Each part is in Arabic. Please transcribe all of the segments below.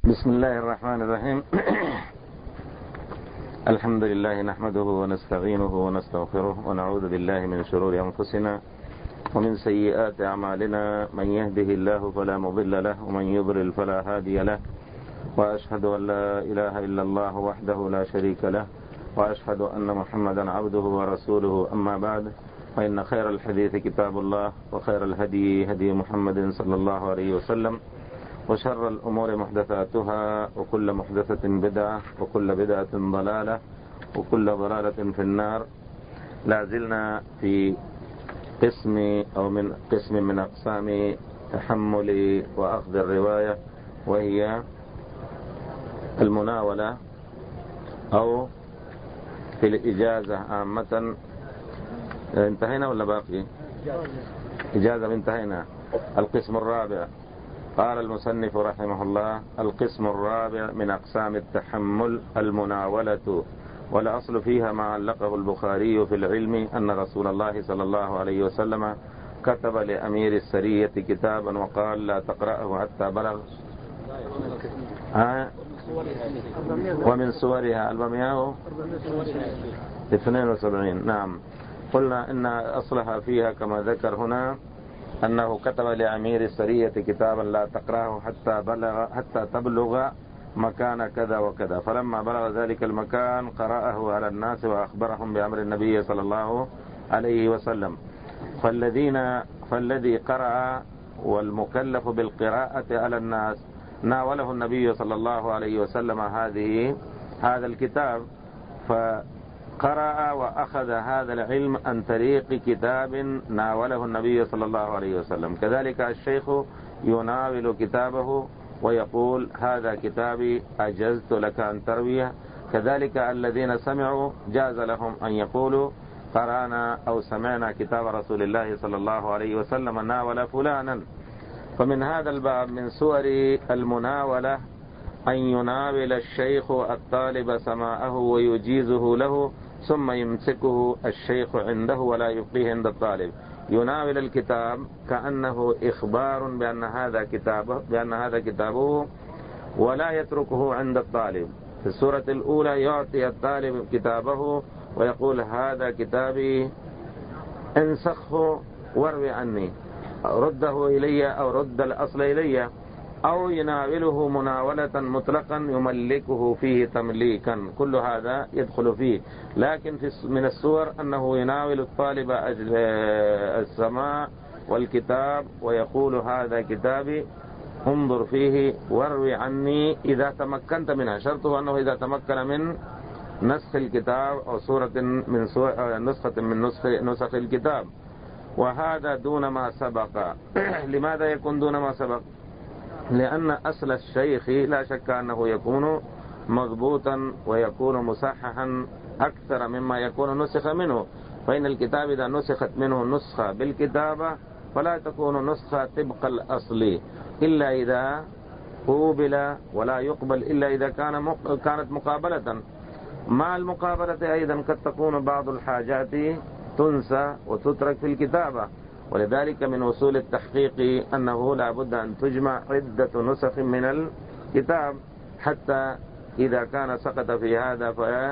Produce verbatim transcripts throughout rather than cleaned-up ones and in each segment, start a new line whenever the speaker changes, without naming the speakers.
بسم الله الرحمن الرحيم. الحمد لله نحمده ونستعينه ونستغفره ونعوذ بالله من شرور أنفسنا ومن سيئات أعمالنا، من يهده الله فلا مضل له ومن يضلل فلا هادي له، وأشهد أن لا إله إلا الله وحده لا شريك له، وأشهد أن محمدا عبده ورسوله. أما بعد، فإن خير الحديث كتاب الله، وخير الهدي هدي محمد صلى الله عليه وسلم، وشر الأمور محدثاتها، وكل محدثة بدعة، وكل بدعة ضلالة، وكل ضلالة في النار. لا زلنا في قسم أو من قسم من أقسام تحمل وأخذ الرواية، وهي المناولة أو في الإجازة عامة. انتهينا ولا باقي؟ إجازة انتهينا. القسم الرابع، قال المصنف رحمه الله: القسم الرابع من أقسام التحمل المناولة، والأصل فيها ما علقه البخاري في العلم أن رسول الله صلى الله عليه وسلم كتب لأمير السرية كتابا وقال: لا تقرأه حتى بلغ آه ومن سورها أربعمائة واثنين وسبعين. نعم، قلنا إن أصلها فيها كما ذكر هنا أنه كتب لأمير السرية كتابا لا تقرأه حتى بلغ حتى تبلغ مكان كذا وكذا، فلما بلغ ذلك المكان قرأه على الناس وأخبرهم بأمر النبي صلى الله عليه وسلم. فالذين فالذي قرأ والمكلف بالقراءة على الناس ناوله النبي صلى الله عليه وسلم هذه هذا الكتاب، فقرأ وأخذ هذا العلم عن طريق كتاب ناوله النبي صلى الله عليه وسلم. كذلك الشيخ يناول كتابه ويقول: هذا كتابي أجزت لك أن ترويه. كذلك الذين سمعوا جاز لهم أن يقولوا: قرأنا أو سمعنا كتاب رسول الله صلى الله عليه وسلم ناول فلانا. فمن هذا الباب من سور المناولة أن يناول الشيخ الطالب سماعه ويجيزه له، ثم يمسكه الشيخ عنده ولا يبقيه عند الطالب. يناول الكتاب كأنه إخبار بأن هذا كتابه بأن هذا كتابه ولا يتركه عند الطالب. في السورة الأولى يعطي الطالب كتابه ويقول: هذا كتابي، انسخه واروي عني، رده إلي أو رد الأصل إلي. أو يناوله مناولة مطلقا يملكه فيه تمليكا، كل هذا يدخل فيه. لكن في من الصور أنه يناول الطالب السماع والكتاب ويقول: هذا كتابي، انظر فيه واروي عني إذا تمكنت منها. شرطه أنه إذا تمكن من نسخ الكتاب أو صورة من صور نسخة من نسخ نسخ الكتاب، وهذا دون ما سبق. لماذا يكون دون ما سبق؟ لأن أصل الشيخ لا شك أنه يكون مضبوطا ويكون مصححا أكثر مما يكون نسخ منه. فإن الكتاب إذا نسخت منه نسخة بالكتابة فلا تكون نسخة طبق الأصل إلا إذا قوبل، ولا يقبل إلا إذا كان كانت مقابلة. مع المقابلة أيضا قد تكون بعض الحاجات تنسى وتترك في الكتابة. ولذلك من أصول التحقيق أنه لا بد أن تجمع عدة نسخ من الكتاب، حتى إذا كان سقط في هذا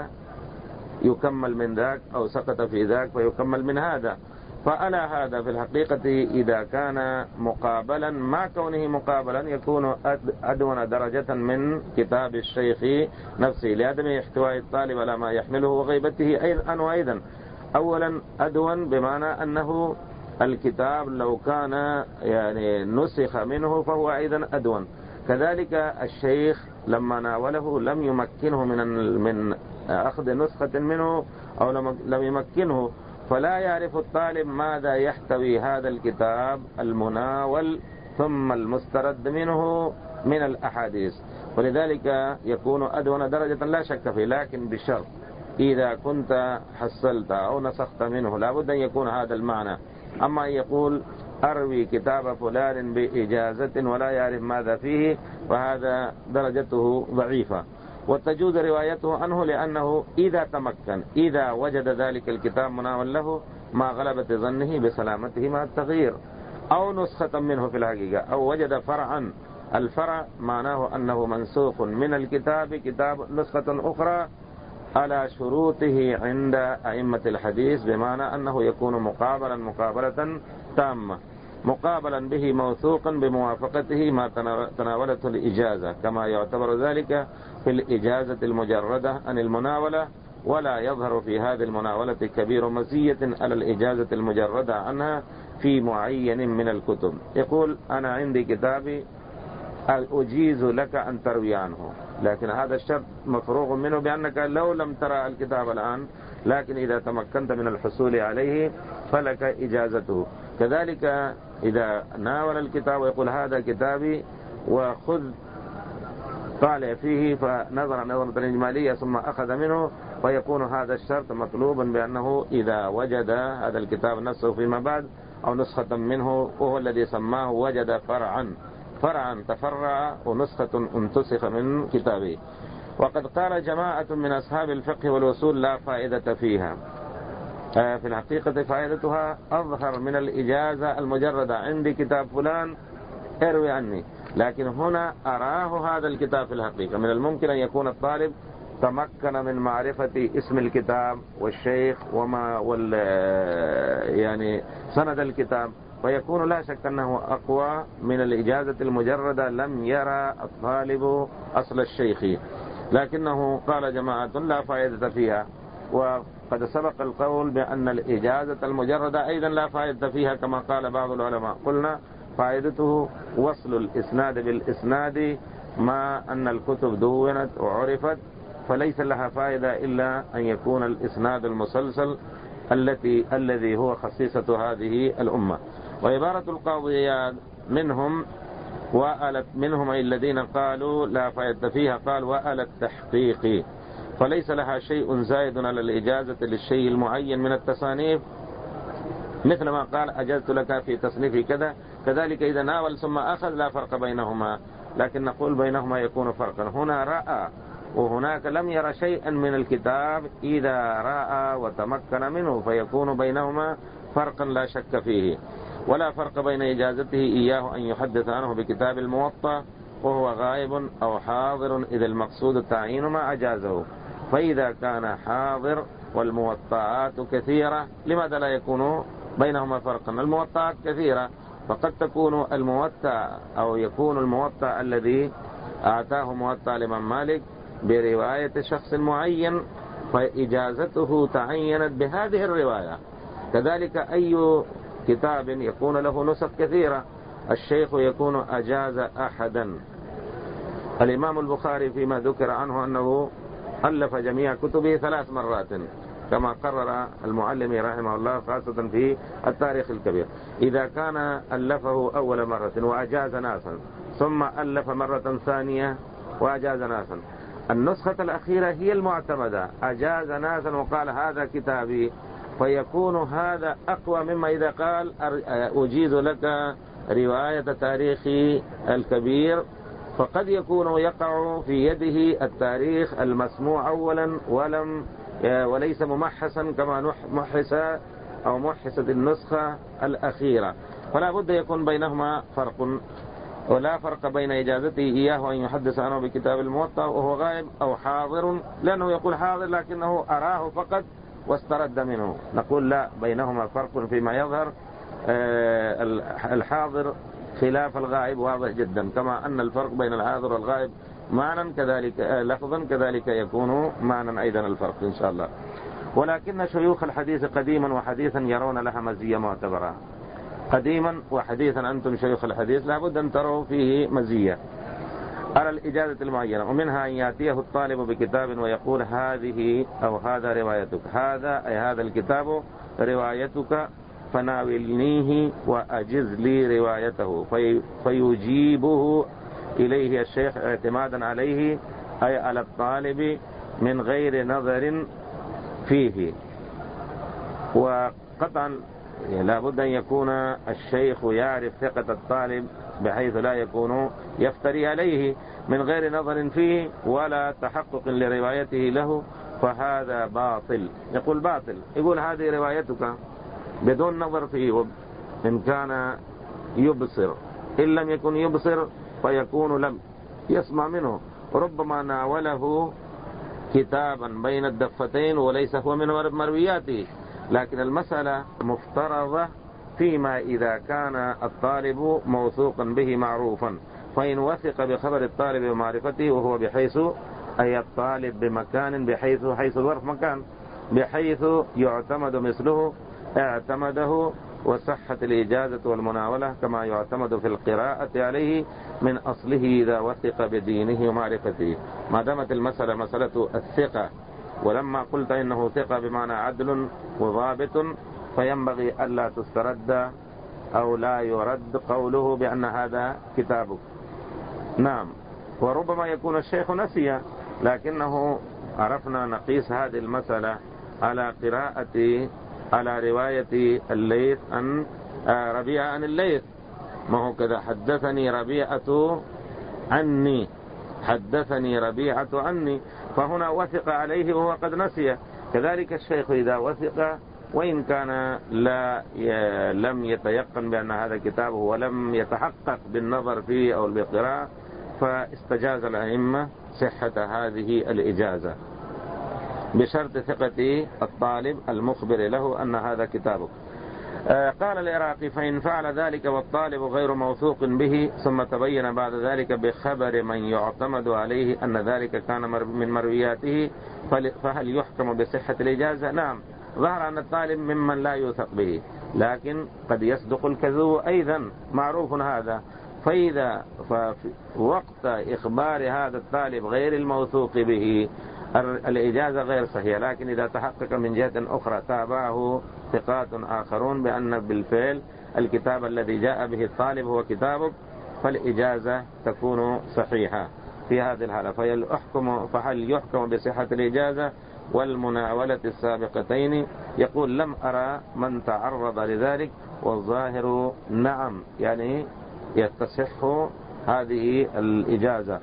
فيكمل من ذاك، أو سقط في ذاك فيكمل من هذا. فعلى هذا في الحقيقة إذا كان مقابلا، مع كونه مقابلا يكون أدون درجة من كتاب الشيخ نفسه، لعدم احتواء الطالب على ما يحمله وغيبته أيضا. وأيضا أولا أدون بمعنى أنه الكتاب لو كان يعني نسخ منه فهو أيضا أدون. كذلك الشيخ لما ناوله لم يمكنه من من أخذ نسخة منه، أو لم يمكنه، فلا يعرف الطالب ماذا يحتوي هذا الكتاب المناول ثم المسترد منه من الأحاديث. ولذلك يكون أدون درجة لا شك فيه، لكن بشرط إذا كنت حصلت أو نسخت منه لابد أن يكون هذا المعنى. أما يقول: أروي كتاب فلان بإجازة ولا يعرف ماذا فيه، فهذا درجته ضعيفة. وتجوز روايته عنه لأنه إذا تمكن، إذا وجد ذلك الكتاب مناول له ما غلبت ظنه بسلامته مع التغيير، أو نسخة منه في الحقيقة، أو وجد فرعا الفرع معناه أنه منسوخ من الكتاب كتاب نسخة أخرى على شروطه عند أئمة الحديث، بمعنى أنه يكون مقابلا مقابلة تامة، مقابلا به موثوقا بموافقته ما تناولته الإجازة، كما يعتبر ذلك في الإجازة المجردة عن المناولة، ولا يظهر في هذه المناولة كبير مزية على الإجازة المجردة عنها في معين من الكتب. يقول أنا عندي كتابي أجيز لك أن تروي عنه، لكن هذا الشرط مفروغ منه بأنك لو لم ترى الكتاب الآن، لكن إذا تمكنت من الحصول عليه فلك إجازته. كذلك إذا ناول الكتاب ويقول هذا كتابي وخذ طالع فيه، فنظر نظرة إجمالية ثم أخذ منه، فيكون هذا الشرط مطلوبا بأنه إذا وجد هذا الكتاب نفسه فيما بعد أو نسخة منه، وهو الذي سماه وجد فرعا فرعا تفرع ونسخة انتسخ من كتابه. وقد قال جماعة من أصحاب الفقه والوصول لا فائدة فيها. في الحقيقة فائدتها أظهر من الإجازة المجردة، عندي كتاب فلان اروي عني، لكن هنا أراه هذا الكتاب في الحقيقة. من الممكن أن يكون الطالب تمكن من معرفة اسم الكتاب والشيخ وما وال يعني سند الكتاب، فيكون لا شك أنه أقوى من الإجازة المجردة لم يرى الطالب أصل الشيخ. لكنه قال جماعة لا فائدة فيها، وقد سبق القول بأن الإجازة المجردة أيضا لا فائدة فيها كما قال بعض العلماء. قلنا فائدته وصل الإسناد بالإسناد، ما أن الكتب دونت وعرفت، فليس لها فائدة إلا أن يكون الإسناد المسلسل التي الذي هو خصيصة هذه الأمة. وعبارة القاضي منهم وآلت منهم الذين قالوا لا فائدة فيها، قال وآل التحقيق، فليس لها شيء زائد على الإجازة للشيء المعين من التصانيف، مثل ما قال أجزت لك في تصنيف كذا. كذلك إذا ناول ثم أخذ لا فرق بينهما، لكن نقول بينهما يكون فرقا. هنا رأى وهناك لم يرى شيئا من الكتاب، إذا رأى وتمكن منه فيكون بينهما فرقا لا شك فيه. ولا فرق بين إجازته إياه أن يحدث عنه بكتاب الموطأ وهو غائب أو حاضر، إذا المقصود التعيين ما أجازه. فإذا كان حاضر والموطئات كثيرة لماذا لا يكون بينهما فرقا؟ الموطئات كثيرة، فقد تكون الموطأ أو يكون الموطأ الذي أعطاه موطأ الإمام مالك برواية شخص معين فإجازته تعينت بهذه الرواية. كذلك أي كتاب يكون له نسخ كثيرة، الشيخ يكون أجاز أحدا. الإمام البخاري فيما ذكر عنه أنه ألف جميع كتبه ثلاث مرات كما قرر المعلمي رحمه الله، خاصة في التاريخ الكبير. إذا كان ألفه أول مرة وأجاز ناسا، ثم ألف مرة ثانية وأجاز ناسا، النسخة الأخيرة هي المعتمدة، أجاز ناسا وقال هذا كتابي، فيكون هذا أقوى مما إذا قال أجيز لك رواية تاريخي الكبير، فقد يكون يقع في يده التاريخ المسموع أولا ولم وليس ممحسا كما محس أو محست النسخة الأخيرة، فلا بد يكون بينهما فرق. ولا فرق بين إجازته إياه أن يحدث عنه بكتاب الموطأ وهو غائب أو حاضر، لأنه يقول حاضر لكنه أراه فقط واسترد منه. نقول لا، بينهما فرق فيما يظهر. الحاضر خلاف الغائب واضح جدا، كما أن الفرق بين الحاضر والغائب معنى كذلك لفظا كذلك يكون معنى أيضا الفرق إن شاء الله. ولكن شيوخ الحديث قديما وحديثا يرون لها مزية معتبرة. قديما وحديثا أنتم شيوخ الحديث لابد أن تروا فيه مزية على الإجازة المعينة، ومنها أن يأتيه الطالب بكتاب ويقول هذه أو هذا روايتك، هذا أي هذا الكتاب روايتك فناولنيه وأجز لي روايته، في فيجيبه إليه الشيخ اعتمادا عليه أي على الطالب من غير نظر فيه. وقطعا لا بد أن يكون الشيخ يعرف ثقة الطالب بحيث لا يكون يفتري عليه من غير نظر فيه ولا تحقق لروايته له، فهذا باطل. يقول باطل، يقول هذه روايتك بدون نظر فيه، إن كان يبصر، إن لم يكن يبصر فيكون لم يسمع منه، ربما ناوله كتابا بين الدفتين وليس هو من مروياته. لكن المسألة مفترضة فيما إذا كان الطالب موثوقا به معروفا، فإن وثق بخبر الطالب ومعرفته وهو بحيث أي الطالب بمكان بحيث حيث الظرف مكان بحيث يعتمد مثله اعتمده، وصحة الإجازة والمناولة كما يعتمد في القراءة عليه من أصله إذا وثق بدينه ومعرفته. ما دامت المسألة مسألة الثقة، ولما قلت إنه ثقة بمعنى عدل وضابط، فينبغي ألا تسترد أو لا يرد قوله بأن هذا كتابك. نعم. وربما يكون الشيخ نسي، لكنه عرفنا نقيس هذه المسألة على قراءة على رواية الليث عن ربيعة عن الليث. ما هو كذا، حدثني ربيعة عني، حدثني ربيعة عني، فهنا وثق عليه وهو قد نسي. كذلك الشيخ إذا وثق وإن كان لا ي... لم يتيقن بأن هذا كتابه ولم يتحقق بالنظر فيه أو بالقراءة، فاستجاز الأئمة صحة هذه الإجازة بشرط ثقة الطالب المخبر له أن هذا كتابك. آه قال العراقي: فإن فعل ذلك والطالب غير موثوق به، ثم تبين بعد ذلك بخبر من يعتمد عليه أن ذلك كان من مروياته، فهل يحكم بصحة الإجازة؟ نعم. ظهر أن الطالب ممن لا يوثق به، لكن قد يصدق الكذوب أيضا، معروف هذا. فإذا ففي وقت إخبار هذا الطالب غير الموثوق به الإجازة غير صحيحة، لكن إذا تحقق من جهة أخرى تابعه ثقات آخرون بأن بالفعل الكتاب الذي جاء به الطالب هو كتابك، فالإجازة تكون صحيحة في هذه الحالة. فهل يحكم بصحة الإجازة والمناولة السابقتين؟ يقول: لم أرى من تعرض لذلك، والظاهر نعم، يعني يتصح هذه الإجازة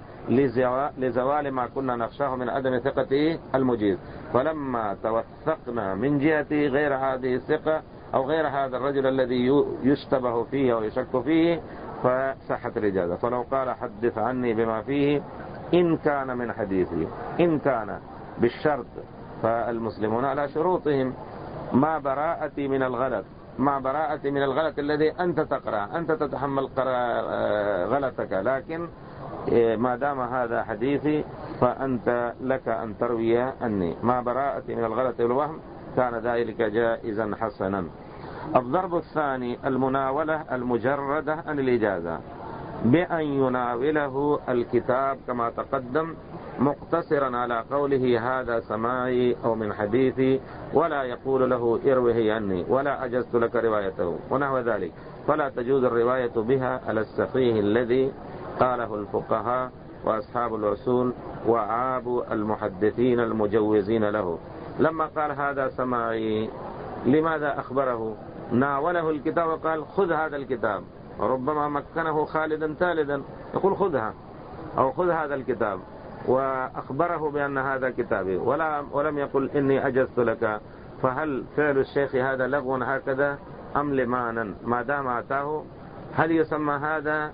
لزوال ما كنا نخشاه من عدم ثقة المجيز. فلما توثقنا من جهة غير هذه الثقة أو غير هذا الرجل الذي يشتبه فيه أو يشك فيه، فصحت الإجازة. فلو قال: حدث عني بما فيه، إن كان من حديثي، إن كان بالشرط، فالمسلمون على شروطهم، ما براءتي من الغلط، مع براءتي من الغلط الذي أنت تقرأ، أنت تتحمل غلطك، لكن ما دام هذا حديثي فأنت لك أن تروي عني. مع براءتي من الغلط والوهم كان ذلك جائزا حسنا. الضرب الثاني: المناولة المجردة عن الإجازة، بأن يناوله الكتاب كما تقدم، مقتصرا على قوله هذا سماعي أو من حديثي، ولا يقول له اروه عني ولا أجزت لك روايته ونحو ذلك، فلا تجوز الرواية بها على السفيه الذي قاله الفقهاء وأصحاب الأصول وعاب المحدثين المجوزين له. لما قال هذا سماعي، لماذا أخبره؟ ناوله الكتاب وقال: خذ هذا الكتاب، ربما مكنه خالدا تالدا يقول: خذها أو خذ هذا الكتاب، وأخبره بأن هذا كتابي، ولا ولم يقل إني أجزت لك. فهل فعل الشيخ هذا لغو هكذا أم لمانا ما دام أتاه؟ هل يسمى هذا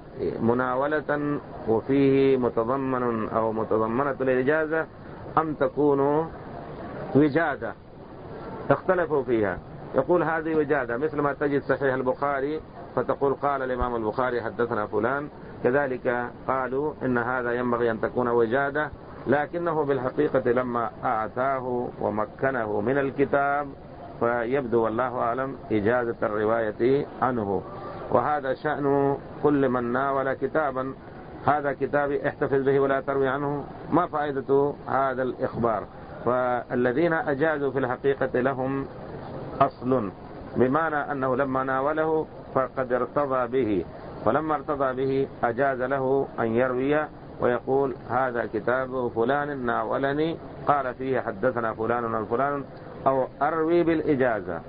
مناولة وفيه متضمن أو متضمنة الإجازة، أم تكون وجادة؟ اختلفوا فيها. يقول هذه وجادة، مثل ما تجد صحيح البخاري فتقول قال الإمام البخاري حدثنا فلان، كذلك قالوا إن هذا ينبغي أن تكون وجادة، لكنه بالحقيقة لما أعطاه ومكنه من الكتاب فيبدو والله أعلم إجازة الرواية عنه. وهذا شأن كل من ناول كتابا: هذا كتابي احتفظ به ولا تروي عنه. ما فائدة هذا الإخبار؟ فالذين أجازوا في الحقيقة لهم أصل، بمعنى أنه لما ناوله فقد ارتضى به، فلما ارتضى به أجاز له أن يروي ويقول هذا كتاب فلان ناولني قال فيه حدثنا فلان عن فلان، أو أروي بالإجازة.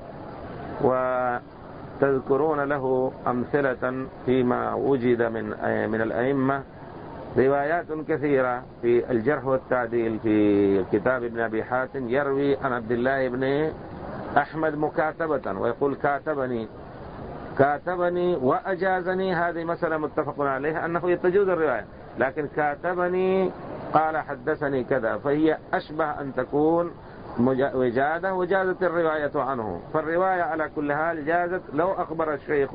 وتذكرون له أمثلة فيما وجد من من الأئمة، روايات كثيرة في الجرح والتعديل في كتاب ابن أبي حاتم، يروي عن عبد الله بن أحمد مكاتبة ويقول كاتبني كاتبني وأجازني هذه مسألة متفق عليها أنه تجوز الرواية، لكن كاتبني قال حدثني كذا فهي أشبه أن تكون وجادة وجازت الرواية عنه. فالرواية على كل حال جازت لو أخبر الشيخ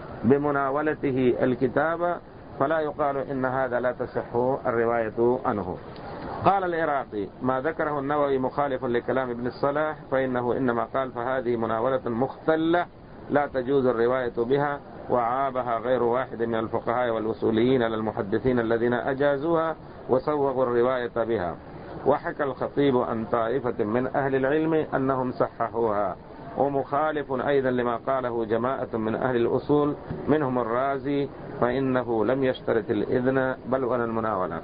بمناولته الكتاب، فلا يقال إن هذا لا تصح الرواية عنه. قال العراقي: ما ذكره النووي مخالف لكلام ابن الصلاح، فإنه إنما قال فهذه مناولة مختلة لا تجوز الرواية بها، وعابها غير واحد من الفقهاء والوصوليين للمحدثين الذين أجازوها وصوغوا الرواية بها. وحكى الخطيب عن طائفة من أهل العلم أنهم صححوها، ومخالف أيضا لما قاله جماعة من أهل الأصول منهم الرازي، فإنه لم يشترط الإذن بل ولا المناولة.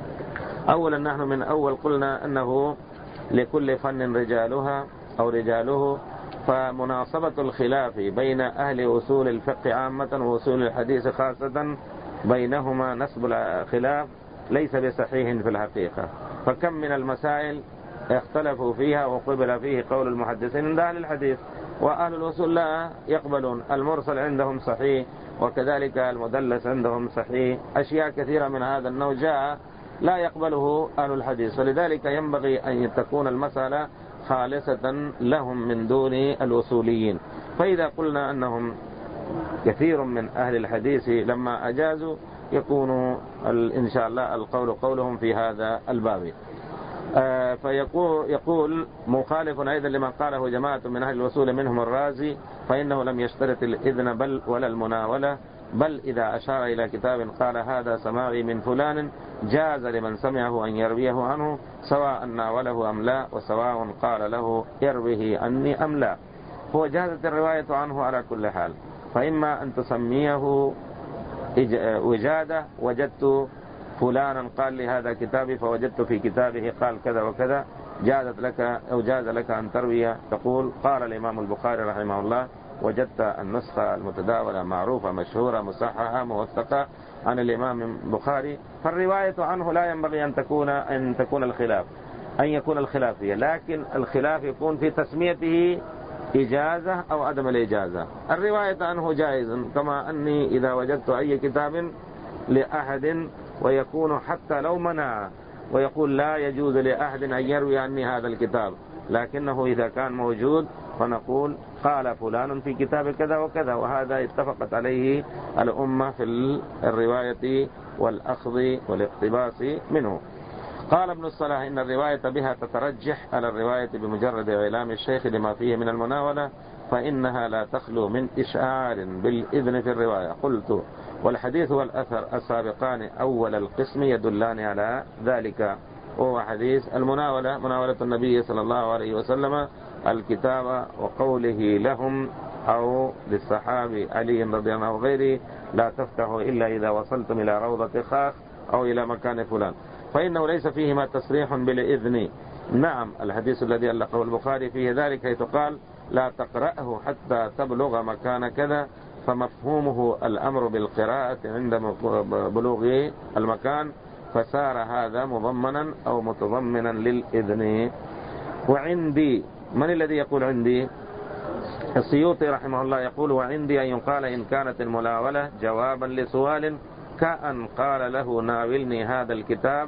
أولا نحن من أول قلنا أنه لكل فن رجالها أو رجاله، فمناصبة الخلاف بين أهل أصول الفقه عامة وأصول الحديث خاصة بينهما نسب الخلاف ليس بصحيح في الحقيقة. فكم من المسائل اختلفوا فيها وقبل فيه قول المحدثين عند أهل الحديث، وأهل الأصول لا يقبلون. المرسل عندهم صحيح، وكذلك المدلس عندهم صحيح. أشياء كثيرة من هذا النوع جاء لا يقبله أهل الحديث، فلذلك ينبغي أن تكون المسألة خالصة لهم من دون الأصوليين. فإذا قلنا أنهم كثير من أهل الحديث لما أجازوا يكون إن شاء الله القول قولهم في هذا الباب. آه فيقول يقول مخالف أيضا لما قاله جماعة من أهل الوصول منهم الرازي، فإنه لم يشترط الإذن بل ولا المناولة، بل إذا أشار إلى كتاب قال هذا سماعي من فلان جاز لمن سمعه أن يرويه عنه سواء ناوله أم لا، وسواء قال له يرويه عني أم لا. هو جازت الرواية عنه على كل حال، فإما أن تسميه وجادة، وجدت فلانا قال لي هذا كتابي فوجدت في كتابه قال كذا وكذا، جازت لك أو جاز لك أن تروي تقول قال الإمام البخاري رحمه الله وجدت النسخة المتداولة معروفة مشهورة مصححة موثقة عن الإمام البخاري. فالرواية عنه لا ينبغي أن تكون أن تكون الخلاف أن يكون الخلاف فيه، لكن الخلاف يكون في تسميته إجازة أو عدم الإجازة. الرواية عنه جائز، كما أني إذا وجدت أي كتاب لأحد ويكون حتى لو منع ويقول لا يجوز لأحد أن يروي عني هذا الكتاب، لكنه إذا كان موجود فنقول قال فلان في كتاب كذا وكذا، وهذا اتفقت عليه الأمة في الرواية والأخذ والاقتباس منه. قال ابن الصلاح إن الرواية بها تترجح على الرواية بمجرد إعلام الشيخ لما فيه من المناولة، فإنها لا تخلو من إشعار بالإذن في الرواية. قلت والحديث والأثر السابقان أول القسم يدلان على ذلك، وهو حديث المناولة، مناولة النبي صلى الله عليه وسلم الكتاب وقوله لهم أو للصحابي علي رضي الله عنه وغيره لا تفتحوا إلا إذا وصلتم إلى روضة خاخ أو إلى مكان فلان، فإنه ليس فيهما تصريح بالإذن. نعم الحديث الذي ألقه البخاري فيه ذلك حيث قال لا تقرأه حتى تبلغ مكان كذا، فمفهومه الأمر بالقراءة عند بلوغ المكان، فصار هذا مضمنا أو متضمنا للإذن. وعندي، من الذي يقول عندي؟ السيوطي رحمه الله يقول وعندي أن يقال إن كانت المناولة جوابا لسؤال كأن قال له ناولني هذا الكتاب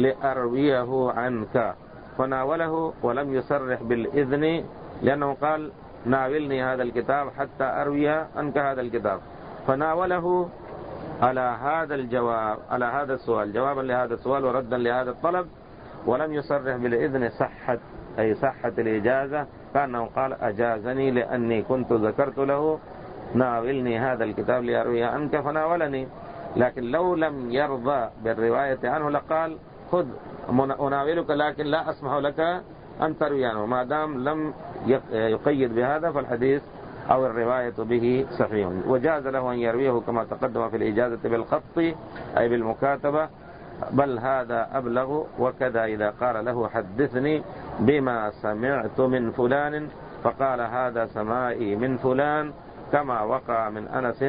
لأرويه عنك، فناوله ولم يصرح بالإذن لأنه قال ناولني هذا الكتاب حتى أروي عنك هذا الكتاب، فناوله على هذا الجواب على هذا السؤال جوابا لهذا السؤال وردا لهذا الطلب، ولم يصرح بالإذن صحت أي صحت الإجازة، كأنه قال أجازني لأني كنت ذكرت له ناولني هذا الكتاب لأروي عنك فناولني. لكن لو لم يرضى بالرواية عنه لقال خذ أناولك لكن لا أسمح لك أن تروي عنه. ما دام لم يقيد بهذا فالحديث أو الرواية به صحيح، وجاز له أن يرويه كما تقدم في الإجازة بالخط أي بالمكاتبة، بل هذا أبلغ. وكذا إذا قال له حدثني بما سمعت من فلان فقال هذا سمائي من فلان كما وقع من أنس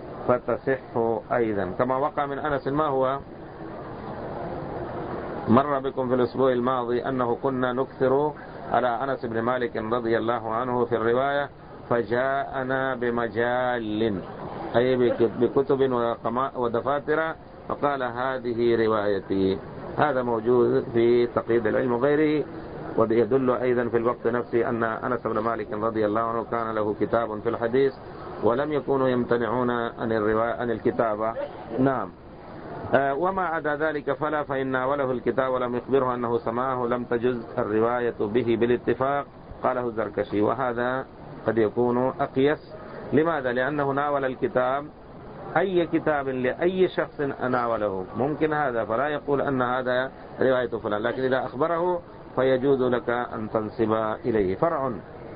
فتصح أيضا. كما وقع من أنس ما هو؟ مر بكم في الأسبوع الماضي أنه كنا نكثر على أنس بن مالك رضي الله عنه في الرواية فجاءنا بمجال أي بكتب ودفاتر، فقال هذه روايتي. هذا موجود في تقييد العلم وغيره. ويدل أيضا في الوقت نفسه أن أنس بن مالك رضي الله عنه كان له كتاب في الحديث ولم يكونوا يمتنعون عن الرواية عن الكتابة. نعم. آه وما عدا ذلك فلا، فإن ناوله الكتاب ولم يخبره أنه سمعه لم تجز الرواية به بالاتفاق، قاله الزركشي. وهذا قد يكون أقيس. لماذا؟ لأنه ناول الكتاب، أي كتاب لأي شخص ناوله ممكن هذا، فلا يقول أن هذا رواية فلان، لكن إذا أخبره فيجوز لك أن تنسب إليه. فرع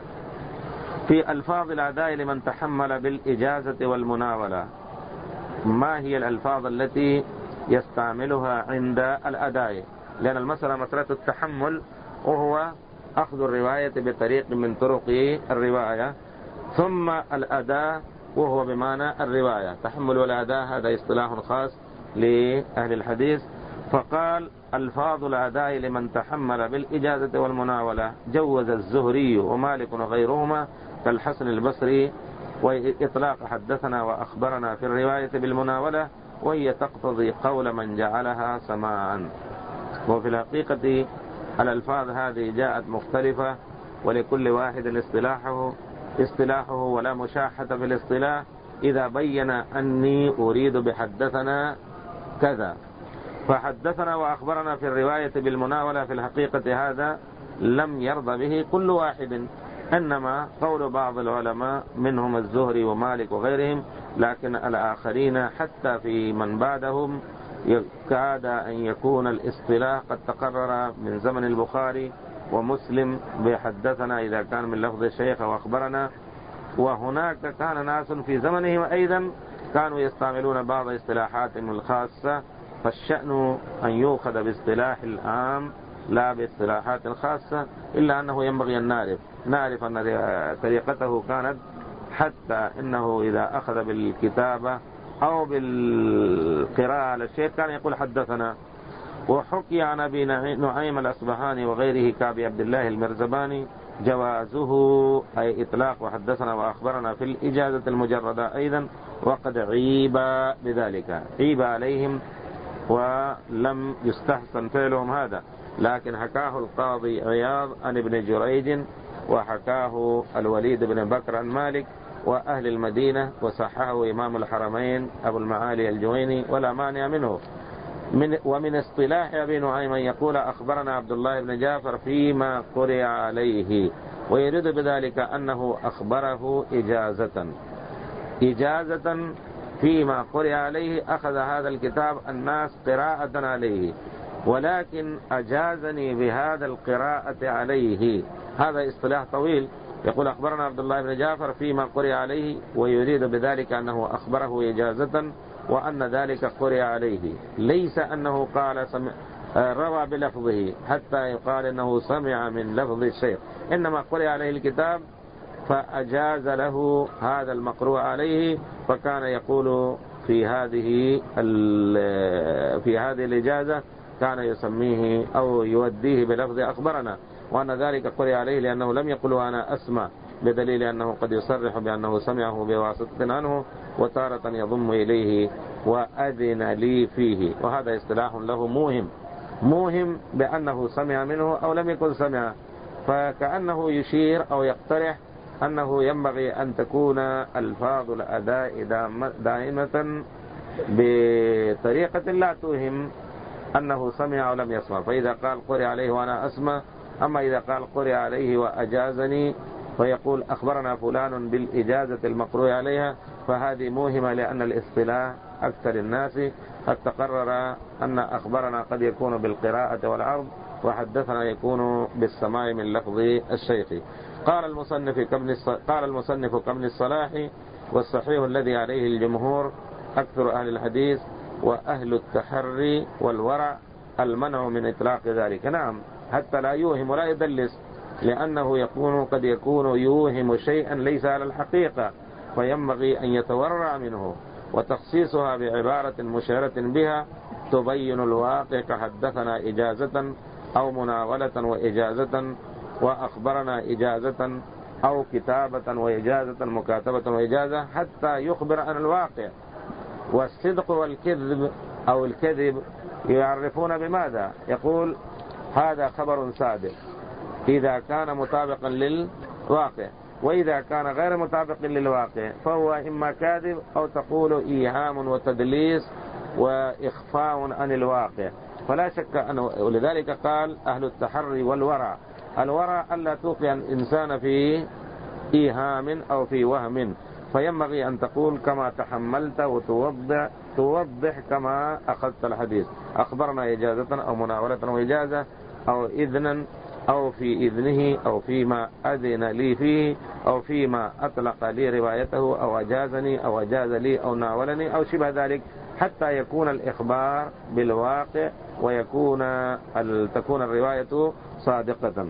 في ألفاظ الأداء لمن تحمل بالإجازة والمناولة. ما هي الألفاظ التي يستعملها عند الأداء؟ لأن المسألة مسألة التحمل، وهو أخذ الرواية بطريق من طرق الرواية، ثم الأداء وهو بمعنى الرواية. تحمل والأداء هذا اصطلاح خاص لأهل الحديث. فقال ألفاظ الأداء لمن تحمل بالإجازة والمناولة جوز الزهري ومالك وغيرهما كالحسن البصري، وإطلاق حدثنا وأخبرنا في الرواية بالمناولة، وهي تقتضي قول من جعلها سماعا. وفي الحقيقة الألفاظ هذه جاءت مختلفة، ولكل واحد اصطلاحه اصطلاحه ولا مشاحة في الاصطلاح. إذا بين أني أريد بحدثنا كذا، فحدثنا وأخبرنا في الرواية بالمناولة في الحقيقة هذا لم يرضى به كل واحد، إنما قول بعض العلماء منهم الزهري ومالك وغيرهم، لكن الآخرين حتى في من بعدهم كاد أن يكون الاصطلاح قد تقرر من زمن البخاري ومسلم بحدثنا إذا كان من لفظ الشيخ وأخبرنا. وهناك كان ناس في زمنهم أيضا كانوا يستعملون بعض اصطلاحاتهم الخاصة، فالشأن أن يؤخذ باصطلاح العام لا باصطلاحات الخاصة، إلا أنه ينبغي أن نعرف نعرف أن طريقته كانت حتى إنه إذا أخذ بالكتابة أو بالقراءة على الشيخ كان يقول حدثنا. وحكي عن أبي نعيم الأصبهاني وغيره كأبي عبد الله المرزباني جوازه، أي إطلاق وحدثنا وأخبرنا في الإجازة المجردة أيضا، وقد عيب بذلك، عيب عليهم ولم يستحسن فعلهم هذا. لكن حكاه القاضي عياض عن ابن جريج، وحكاه الوليد بن بكر عن مالك وأهل المدينة، وصححه إمام الحرمين أبو المعالي الجويني ولا مانع منه. من ومن اصطلاح أبي نعيم يقول أخبرنا عبد الله بن جعفر فيما قرئ عليه، ويريد بذلك أنه أخبره إجازة إجازة فيما قرئ عليه، أخذ هذا الكتاب الناس قراءة عليه، ولكن أجازني بهذا القراءة عليه. هذا اصطلاح طويل. يقول أخبرنا عبد الله بن جعفر فيما قرئ عليه، ويريد بذلك أنه أخبره إجازة، وأن ذلك قرئ عليه، ليس أنه قال سمع روى بلفظه حتى يقال أنه سمع من لفظ الشيخ، إنما قرئ عليه الكتاب فأجاز له هذا المقروء عليه، فكان يقول في هذه في هذه الإجازة كان يسميه أو يوديه بلفظ أخبرنا، وأن ذلك قرئ عليه لأنه لم يقل أنا أسمع، بدليل أنه قد يصرح بأنه سمعه بواسطة عنه، وتارة يضم إليه وأذن لي فيه. وهذا اصطلاح له موهم موهم بأنه سمع منه أو لم يكن سمع، فكأنه يشير أو يقترح أنه ينبغي أن تكون ألفاظ الأداء دائمة بطريقة لا توهم أنه سمع أو لم يسمع. فإذا قال قرئ عليه وأنا أسمع، أما إذا قال قرئ عليه وأجازني فيقول أخبرنا فلان بالإجازة المقروء عليها، فهذه موهمة، لأن الاصطلاح أكثر الناس قد تقرر أن أخبرنا قد يكون بالقراءة والعرض، وحدثنا يكون بالسماع من لفظ الشيخ. قال المصنف كابن قال المصنف كابن الصلاح: والصحيح الذي عليه الجمهور أكثر أهل الحديث وأهل التحري والورع المنع من إطلاق ذلك. نعم، حتى لا يوهم ولا يدلس، لأنه يكون قد يكون يوهم شيئا ليس على الحقيقة، فينبغي أن يتورع منه، وتخصيصها بعبارة مشيرة بها تبين الواقع، كحدثنا إجازة أو مناولة وإجازة وأخبرنا إجازة، أو كتابة وإجازة، مكاتبة وإجازة، حتى يخبر عن الواقع. والصدق والكذب أو الكذب يعرفون بماذا؟ يقول هذا خبر صادق إذا كان مطابقا للواقع، وإذا كان غير مطابق للواقع فهو إما كاذب أو تقول إيهام وتدليس وإخفاء عن الواقع. فلا شك أنه، ولذلك قال أهل التحري والورع، الورع ألا توقع الإنسان في إيهام أو في وهم، فينبغي أن تقول كما تحملت وتوضح توضح كما أخذت الحديث. أخبرنا إجازة أو مناولة وإجازة أو إذنا أو في إذنه أو فيما أذن لي فيه أو فيما أطلق لي روايته أو أجازني أو أجاز لي أو ناولني أو شبه ذلك، حتى يكون الإخبار بالواقع ويكون تكون الرواية صادقة.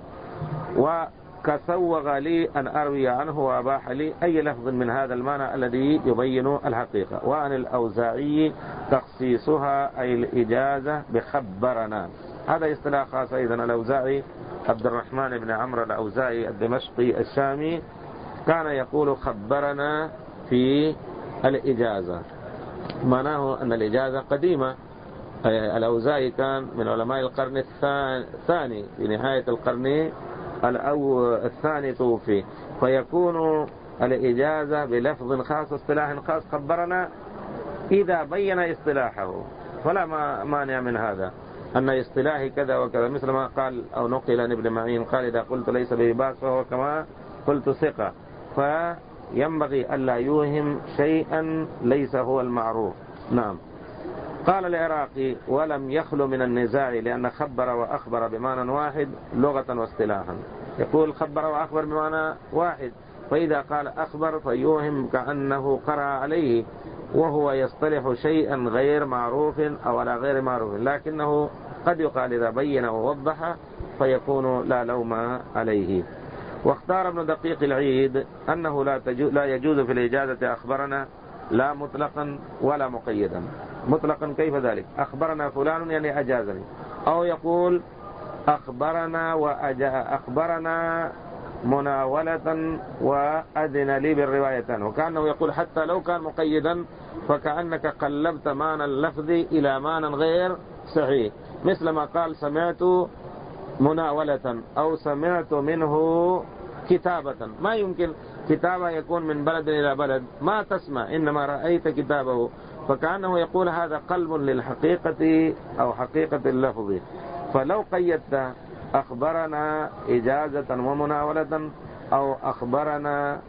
وكسوغ لي أن أروي عنه وأباح لي أي لفظ من هذا المعنى الذي يبين الحقيقة. وعن الأوزاعي تخصيصها أي الإجازة بخبرنا، هذا اصطلاح خاص أيضا. الأوزاعي عبد الرحمن بن عمرو الأوزاعي الدمشقي الشامي كان يقول خبرنا في الإجازة، معناه أن الإجازة قديمة. الأوزاعي كان من علماء القرن الثاني، في نهاية القرن الثاني توفي، فيكون الإجازة بلفظ خاص اصطلاح خاص خبرنا إذا بين اصطلاحه، فلا مانع من هذا أن اصطلاحي كذا وكذا، مثل ما قال أو نقل عن ابن معين قال إذا قلت ليس به بأس فهو كما قلت ثقة، فينبغي ألا يوهم شيئا ليس هو المعروف. نعم. قال العراقي ولم يخلو من النزاع لأن خبر وأخبر بمعنى واحد لغة واصطلاحا. يقول خبر وأخبر بمعنى واحد، فإذا قال أخبر فيوهم كأنه قرأ عليه، وهو يصطلح شيئا غير معروف أو على غير معروف، لكنه قد يقال إذا بين ووضح فيكون لا لوم عليه. واختار ابن دقيق العيد أنه لا, لا يجوز في الإجازة أخبرنا لا مطلقا ولا مقيدا. مطلقا كيف ذلك؟ أخبرنا فلان يعني أجازني، أو يقول أخبرنا وأجا أخبرنا مناولة وأذن لي بالروايتان، وكأنه يقول حتى لو كان مقيدا فكأنك قلبت معنى اللفظ إلى معنى غير صحيح، مثل ما قال سمعت مناولة أو سمعت منه كتابة. ما يمكن كتابة يكون من بلد إلى بلد، ما تسمع، إنما رأيت كتابه، فكأنه يقول هذا قلب للحقيقة أو حقيقة اللفظ. فلو قيدت أخبرنا إجازة ومناولة أو أخبرنا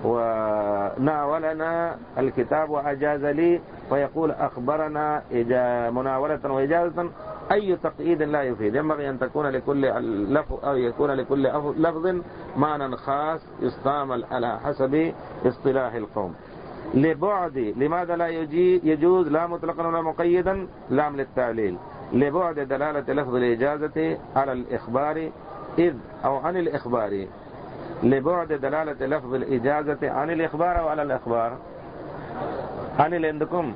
وناولنا الكتاب وأجاز لي، فيقول أخبرنا مناولة وإجازة، أي تقييد لا يفيد. ينبغي أن تكون لكل لفظ أو يكون لكل لفظ معنى خاص يستعمل على حسب اصطلاح القوم. لبعد، لماذا لا يجوز لا مطلقا ولا مقيدا؟ لام للتعليل، لبعد دلالة لفظ الإجازة على الإخبار إذ أو عن الإخبار، لبعد دلالة لفظ الإجازة عن الإخبار أو على الإخبار. عن اللي عندكم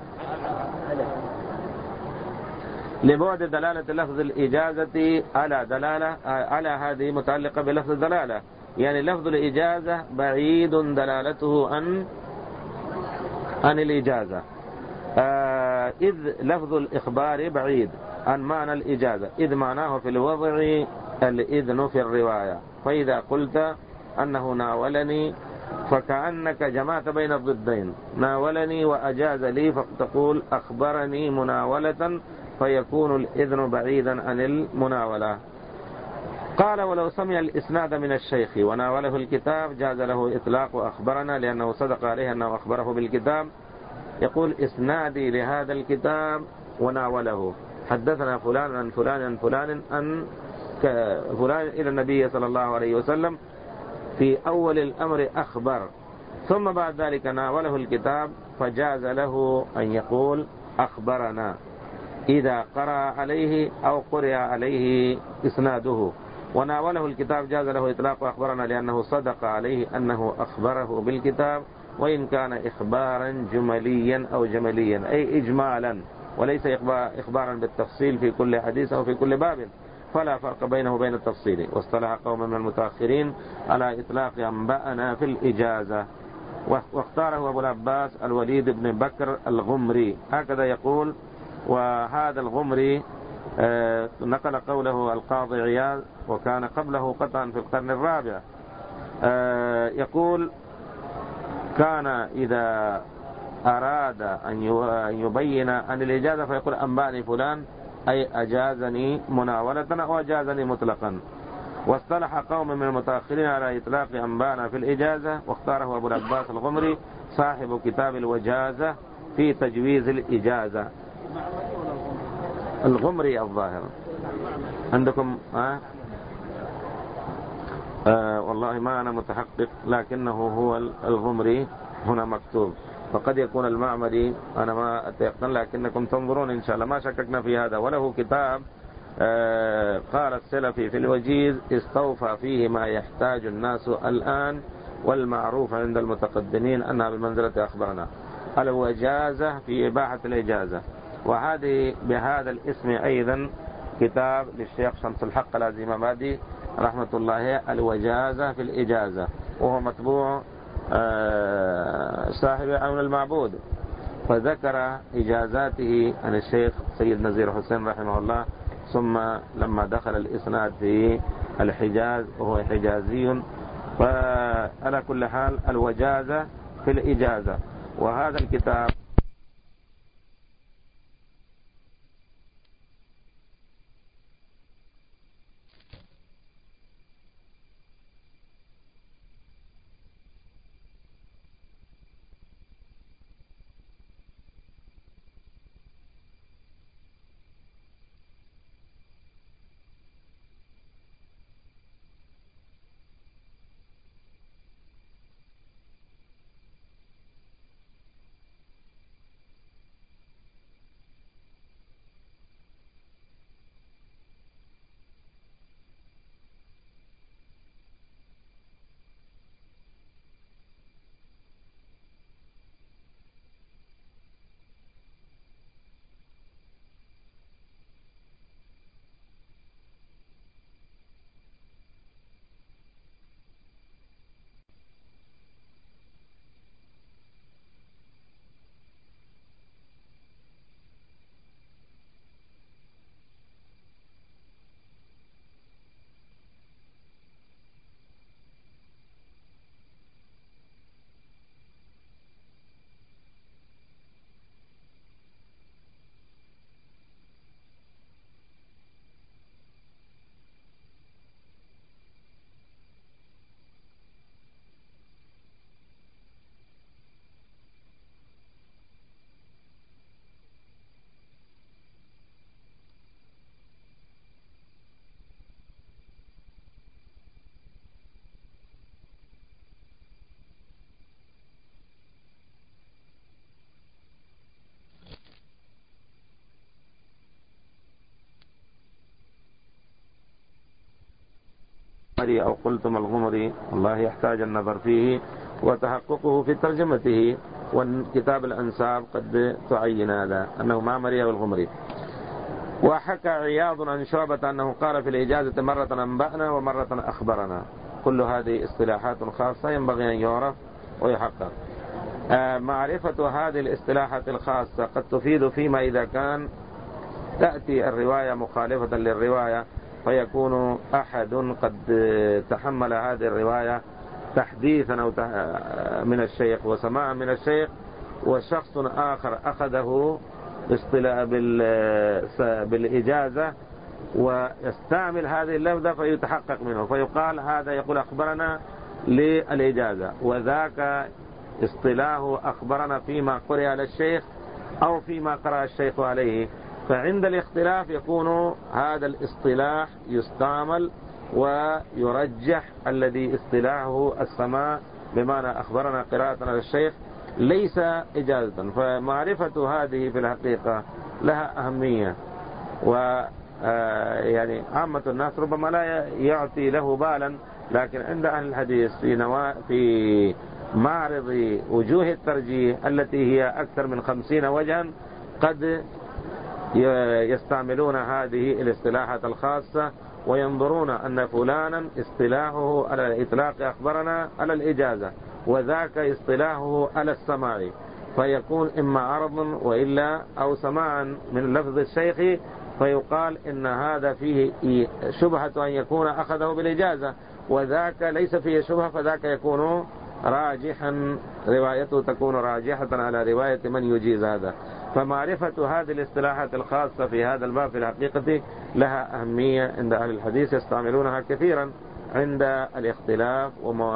لبعد دلالة لفظ الإجازة على دلالة على هذه متعلقة بلفظ الدلالة، يعني لفظ الإجازة بعيد دلالته عن عن الإجازة، آه إذ لفظ الإخبار بعيد عن معنى الإجازة، إذ معناه في الوضع الإذن في الرواية. فإذا قلت أنه ناولني فكأنك جمعت بين الضدين، ناولني وأجاز لي، فتقول أخبرني مناولة، فيكون الإذن بعيدا عن المناولة. قال ولو سمع الإسناد من الشيخ وناوله الكتاب جاز له إطلاق أخبرنا لأنه صدق عليه أنه أخبره بالكتاب. يقول إسنادي لهذا الكتاب وناوله، حدثنا فلان عن فلان عن فلان عن فلان إلى النبي صلى الله عليه وسلم، في أول الأمر أخبر، ثم بعد ذلك ناوله الكتاب، فجاز له أن يقول أخبرنا إذا قرأ عليه أو قرأ عليه إسناده. وناوله الكتاب جاز له إطلاق أخبرنا لأنه صدق عليه أنه أخبره بالكتاب، وإن كان إخبارا جمليا أو جمليا أي إجمالا، وليس إخبارا بالتفصيل في كل حديث أو في كل باب. فلا فرق بينه وبين التفصيل. واصطلح قوم من المتأخرين على إطلاق أنبأنا في الإجازة، واختاره أبو العباس الوليد بن بكر الغمري، هكذا يقول. وهذا الغمري نقل قوله القاضي عياض، وكان قبله قطعا في القرن الرابع، يقول: كان إذا أراد أن يبين عن الإجازة فيقول أنبأني فلان، أي أجازني مناولة أو أجازني مطلقا. واصطلح قوم من المتأخرين على إطلاق أنبأنا في الإجازة، واختاره أبو العباس الغمري صاحب كتاب الوجازة في تجويز الإجازة. الغمري الظاهر عندكم آه؟ آه والله ما أنا متحقق، لكنه هو الغمري هنا مكتوب، فقد يكون المعمري، أنا ما أتيقن، لكنكم تنظرون إن شاء الله، ما شككنا في هذا. وله كتاب آه قال السلفي في الوجيز: استوفى فيه ما يحتاج الناس الآن، والمعروف عند المتقدمين أنها بمنزلة أخبرنا. الوجازة في إباحة الإجازة. وهذه بهذا الاسم أيضا كتاب للشيخ شمس الحق العزيمبادي رحمة الله، الوجازة في الإجازة، وهو مطبوع صاحب عون المعبود. فذكر إجازاته عن الشيخ سيد نزير حسين رحمه الله، ثم لما دخل الإسناد في الحجاز وهو حجازي. فعلى كل حال الوجازة في الإجازة. وهذا الكتاب أو قلتم الغمري، الله يحتاج النظر فيه وتحققه في ترجمته، والكتاب الأنساب قد تعين هذا أنه معمري أو الغمري. وحكى عياض عن شعبة أنه قال في الإجازة مرة أنبأنا ومرة أخبرنا. كل هذه اصطلاحات خاصة ينبغي أن يعرف ويحقق. معرفة هذه الاصطلاحات الخاصة قد تفيد فيما إذا كان تأتي الرواية مخالفة للرواية، فيكون أحد قد تحمل هذه الرواية تحديثا أو من الشيخ وسماعا من الشيخ، وشخص آخر أخذه بالإجازة ويستعمل هذه اللفظة فيتحقق منه، فيقال هذا يقول أخبرنا للإجازة، وذاك اصطلاح أخبرنا فيما قرأ على الشيخ أو فيما قرأ الشيخ عليه. فعند الاختلاف يكون هذا الاصطلاح يستعمل ويرجح الذي اصطلاحه السماع، بمعنى أخبرنا قراءة على الشيخ ليس إجازة. فمعرفة هذه في الحقيقة لها أهمية، و يعني عامة الناس ربما لا يعطي له بالا، لكن عند أهل الحديث في نوا في معرض وجوه الترجيح التي هي أكثر من خمسين وجها قد يستعملون هذه الاصطلاحات الخاصة وينظرون أن فلانا اصطلاحه على الإطلاق أخبرنا على الإجازة، وذاك اصطلاحه على السماع، فيكون إما عرض وإلا أو سماعا من لفظ الشيخ، فيقال إن هذا فيه شبهة أن يكون أخذه بالإجازة، وذاك ليس فيه شبهة، فذاك يكون راجحا، روايته تكون راجحة على رواية من يجيز هذا. فمعرفة هذه الاصطلاحات الخاصة في هذا الباب في الحقيقة لها أهمية عند أهل الحديث، يستعملونها كثيرا عند الاختلاف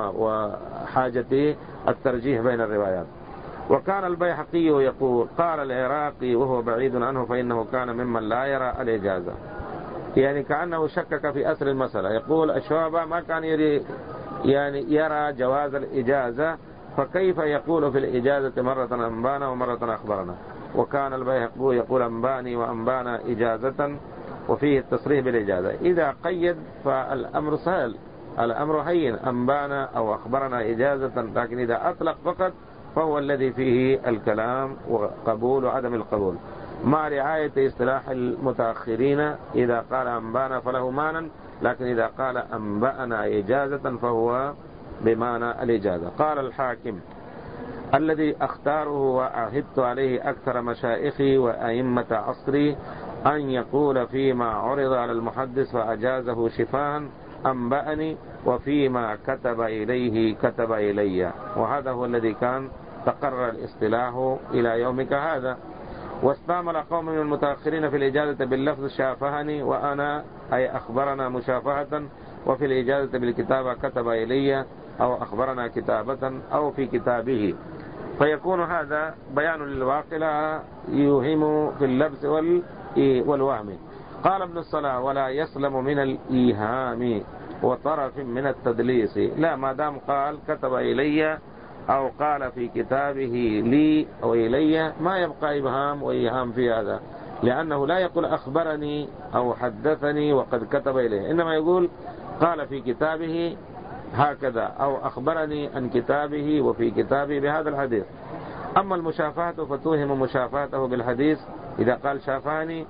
وحاجة الترجيح بين الروايات. وكان البيهقي يقول قال العراقي وهو بعيد عنه فإنه كان ممن لا يرى الإجازة، يعني كأنه شكك في أصل المسألة. يقول الشعبة ما كان يري يعني يرى جواز الإجازة، فكيف يقول في الإجازة مرة أنبانا ومرة أخبرنا؟ وكان البيهقي يقول أنباني وأنبانا إجازة وفيه التصريح بالإجازة. إذا قيد فالأمر سهل، الأمر هين، أنبانا أو أخبرنا إجازة، لكن إذا أطلق فقط فهو الذي فيه الكلام وقبول وعدم القبول، مع رعاية اصطلاح المتأخرين. إذا قال أنبانا فله مانا، لكن إذا قال أنبأنا إجازة فهو بمعنى الإجازة. قال الحاكم الذي أختاره وأعهدت عليه أكثر مشائخي وأئمة عصري أن يقول فيما عرض على المحدث فأجازه شفاها أنبأني، وفيما كتب إليه كتب إلي. وهذا هو الذي كان تقرر الاصطلاح إلى يومك هذا. واستعمل قوم من المتأخرين في الإجازة باللفظ شافهني وأنا أي أخبرنا مشافهة، وفي الإجازة بالكتابة كتب إلي أو أخبرنا كتابة أو في كتابه، فيكون هذا بيان للواقع لا يوهم في اللبس والوهم. قال ابن الصلاح ولا يسلم من الإيهام وطرف من التدليس. لا، ما دام قال كتب إلي أو قال في كتابه لي أو إلي ما يبقى إبهام وإيهام في هذا، لأنه لا يقول أخبرني أو حدثني وقد كتب إليه، إنما يقول قال في كتابه هكذا أو أخبرني عن كتابه وفي كتابه بهذا الحديث. أما المشافهة فتوهم مشافهته بالحديث، إذا قال شافاني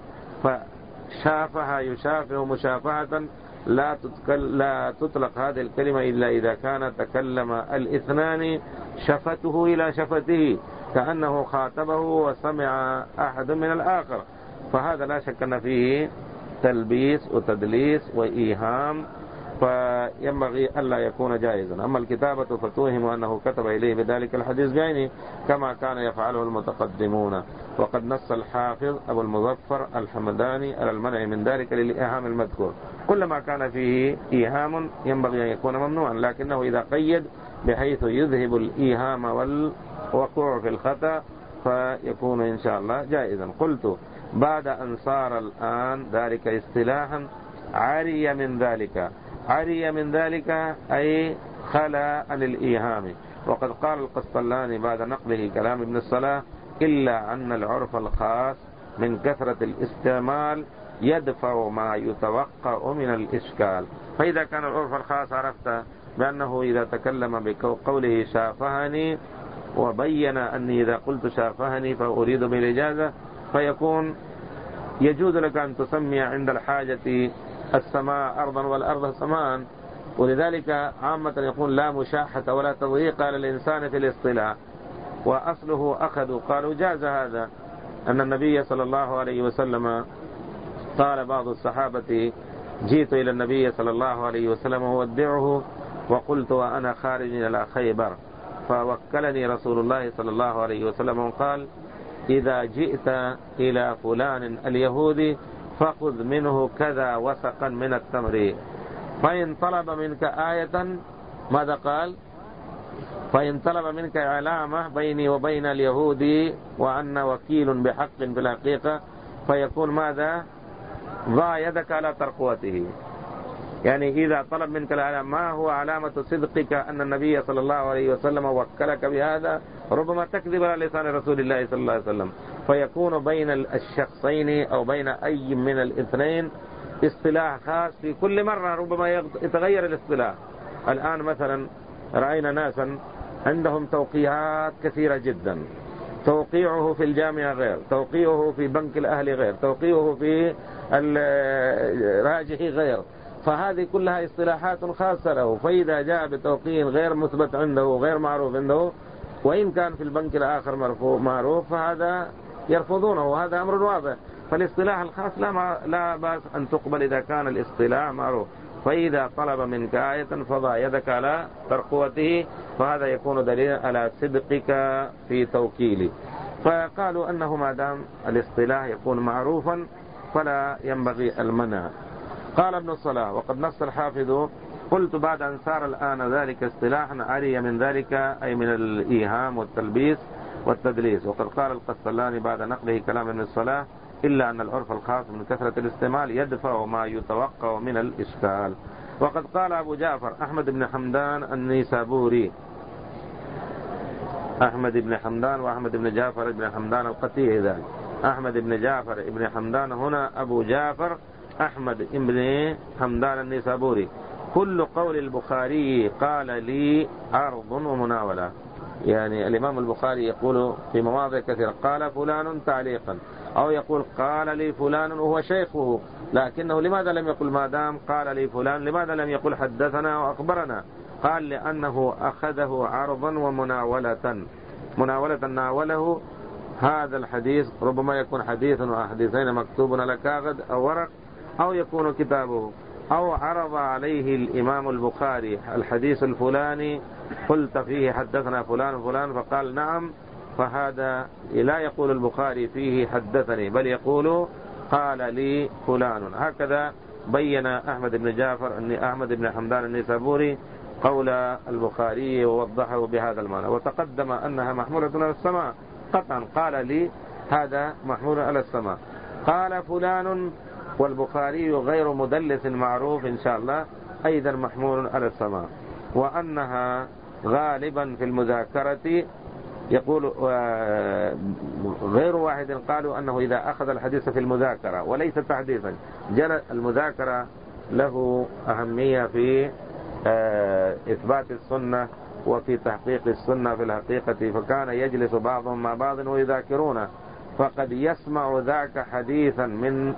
فشافها يشافه مشافهة لا تتكل لا تطلق هذه الكلمة إلا إذا كان تكلم الاثنان شفته إلى شفته كأنه خاطبه وسمع أحد من الآخر، فهذا لا شك أن فيه تلبيس وتدليس وإيهام، فينبغي ألا يكون جائزا. أما الكتابة فتوهم أنه كتب إليه بذلك الحديث بعينه كما كان يفعله المتقدمون، وقد نص الحافظ أبو المظفر الحمداني على المنع من ذلك للإيهام المذكور. كل ما كان فيه إيهام ينبغي أن يكون ممنوعا، لكنه إذا قيد بحيث يذهب الإيهام والوقوع في الخطأ فيكون إن شاء الله جائزا. قلت بعد أن صار الآن ذلك اصطلاحا عاري من ذلك، عاري من ذلك أي خلا عن الإيهام. وقد قال القسطلاني بعد نقله كلام ابن الصلاح إلا أن العرف الخاص من كثرة الاستعمال يدفع ما يتوقع من الإشكال. فإذا كان العرف الخاص عرفت بأنه إذا تكلم بقوله شافهني وبين أني إذا قلت شافهني فأريد بالإجازة، فيكون يجوز لك أن تسمي عند الحاجة السماء أرضا والأرض سماء. ولذلك عامة يقول لا مشاحة ولا تضييق على الإنسان في الاصطلاح، وأصله أخذوا قالوا جاز هذا. أن النبي صلى الله عليه وسلم قال بعض الصحابة جئت إلى النبي صلى الله عليه وسلم وودعه وقلت وأنا خارج إلى خيبر، فوكلني رسول الله صلى الله عليه وسلم وقال إذا جئت إلى فلان اليهودي فخذ منه كذا وسقا من التمر، فإن طلب منك آية ماذا قال؟ فإن طلب منك علامة بيني وبين اليهودي وأنا وكيل بحق في الحقيقة فيكون ماذا؟ ضع يدك على ترقوته. يعني إذا طلب منك العلامة ما هو علامة صدقك أن النبي صلى الله عليه وسلم وكلك بهذا؟ ربما تكذب على لسان رسول الله صلى الله عليه وسلم، فيكون بين الشخصين أو بين أي من الاثنين اصطلاح خاص في كل مرة، ربما يتغير الاصطلاح. الآن مثلا رأينا ناسا عندهم توقيعات كثيرة جدا، توقيعه في الجامعة غير، توقيعه في بنك الأهلي غير، توقيعه في الراجحي غير، فهذه كلها اصطلاحات خاصة له. فإذا جاء بتوقيع غير مثبت عنده وغير معروف عنده، وإن كان في البنك الآخر معروف، فهذا يرفضونه، وهذا أمر واضح. فالاصطلاح الخاص لا لا بأس أن تقبل إذا كان الاصطلاح معروف. فإذا طلب منك آية فضع يدك على ترقوته، فهذا يكون دليلا على صدقك في توكيله. فقالوا أنه ما دام الاصطلاح يكون معروفا فلا ينبغي المنع. قال ابن الصلاح: وقد نص الحافظ: قلت بعد أن صار الآن ذلك اصطلاحا عري من ذلك، أي من الإيهام والتلبيس والتدليس. وقد قال القسطلاني بعد نقله كلام ابن الصلاح: إلا أن العرف الخاص من كثرة الاستعمال يدفع ما يتوقع من الإشكال. وقد قال أبو جعفر أحمد بن حمدان النيسابوري، أحمد بن حمدان وأحمد بن جعفر بن حمدان القتي، ذلك أحمد بن جعفر بن حمدان، هنا أبو جعفر أحمد بن حمدان النيسابوري: كل قول البخاري قال لي عرض ومناولة. يعني الإمام البخاري يقول في مواضع كثيرة قال فلان تعليقا، أو يقول قال لي فلان وهو شيخه، لكنه لماذا لم يقل ما دام قال لي فلان؟ لماذا لم يقل حدثنا وأخبرنا؟ قال لأنه أخذه عرضا ومناولة. مناولة ناوله هذا الحديث، ربما يكون حديث وحديثين مكتوب على كاغذ أو ورق، أو يكون كتابه، أو عرض عليه الإمام البخاري الحديث الفلاني قلت فيه حدثنا فلان فلان فقال نعم، فهذا لا يقول البخاري فيه حدثني، بل يقول قال لي فلان. هكذا بين أحمد بن جعفر أن أحمد بن حمدان النيسابوري قول البخاري ووضحه بهذا المعنى. وتقدم أنها محمولة على السماء قطعا، قال لي هذا محمول على السماء. قال فلان والبخاري غير مدلس معروف إن شاء الله أيضا محمول على السماء. وأنها غالبا في المذاكرة، يقول غير واحد قالوا أنه إذا أخذ الحديث في المذاكرة وليس تحديثا، جل المذاكرة له أهمية في إثبات السنة وفي تحقيق السنة في الحقيقة، فكان يجلس بعضهم مع بعض ويذاكرون، فقد يسمع ذاك حديثا من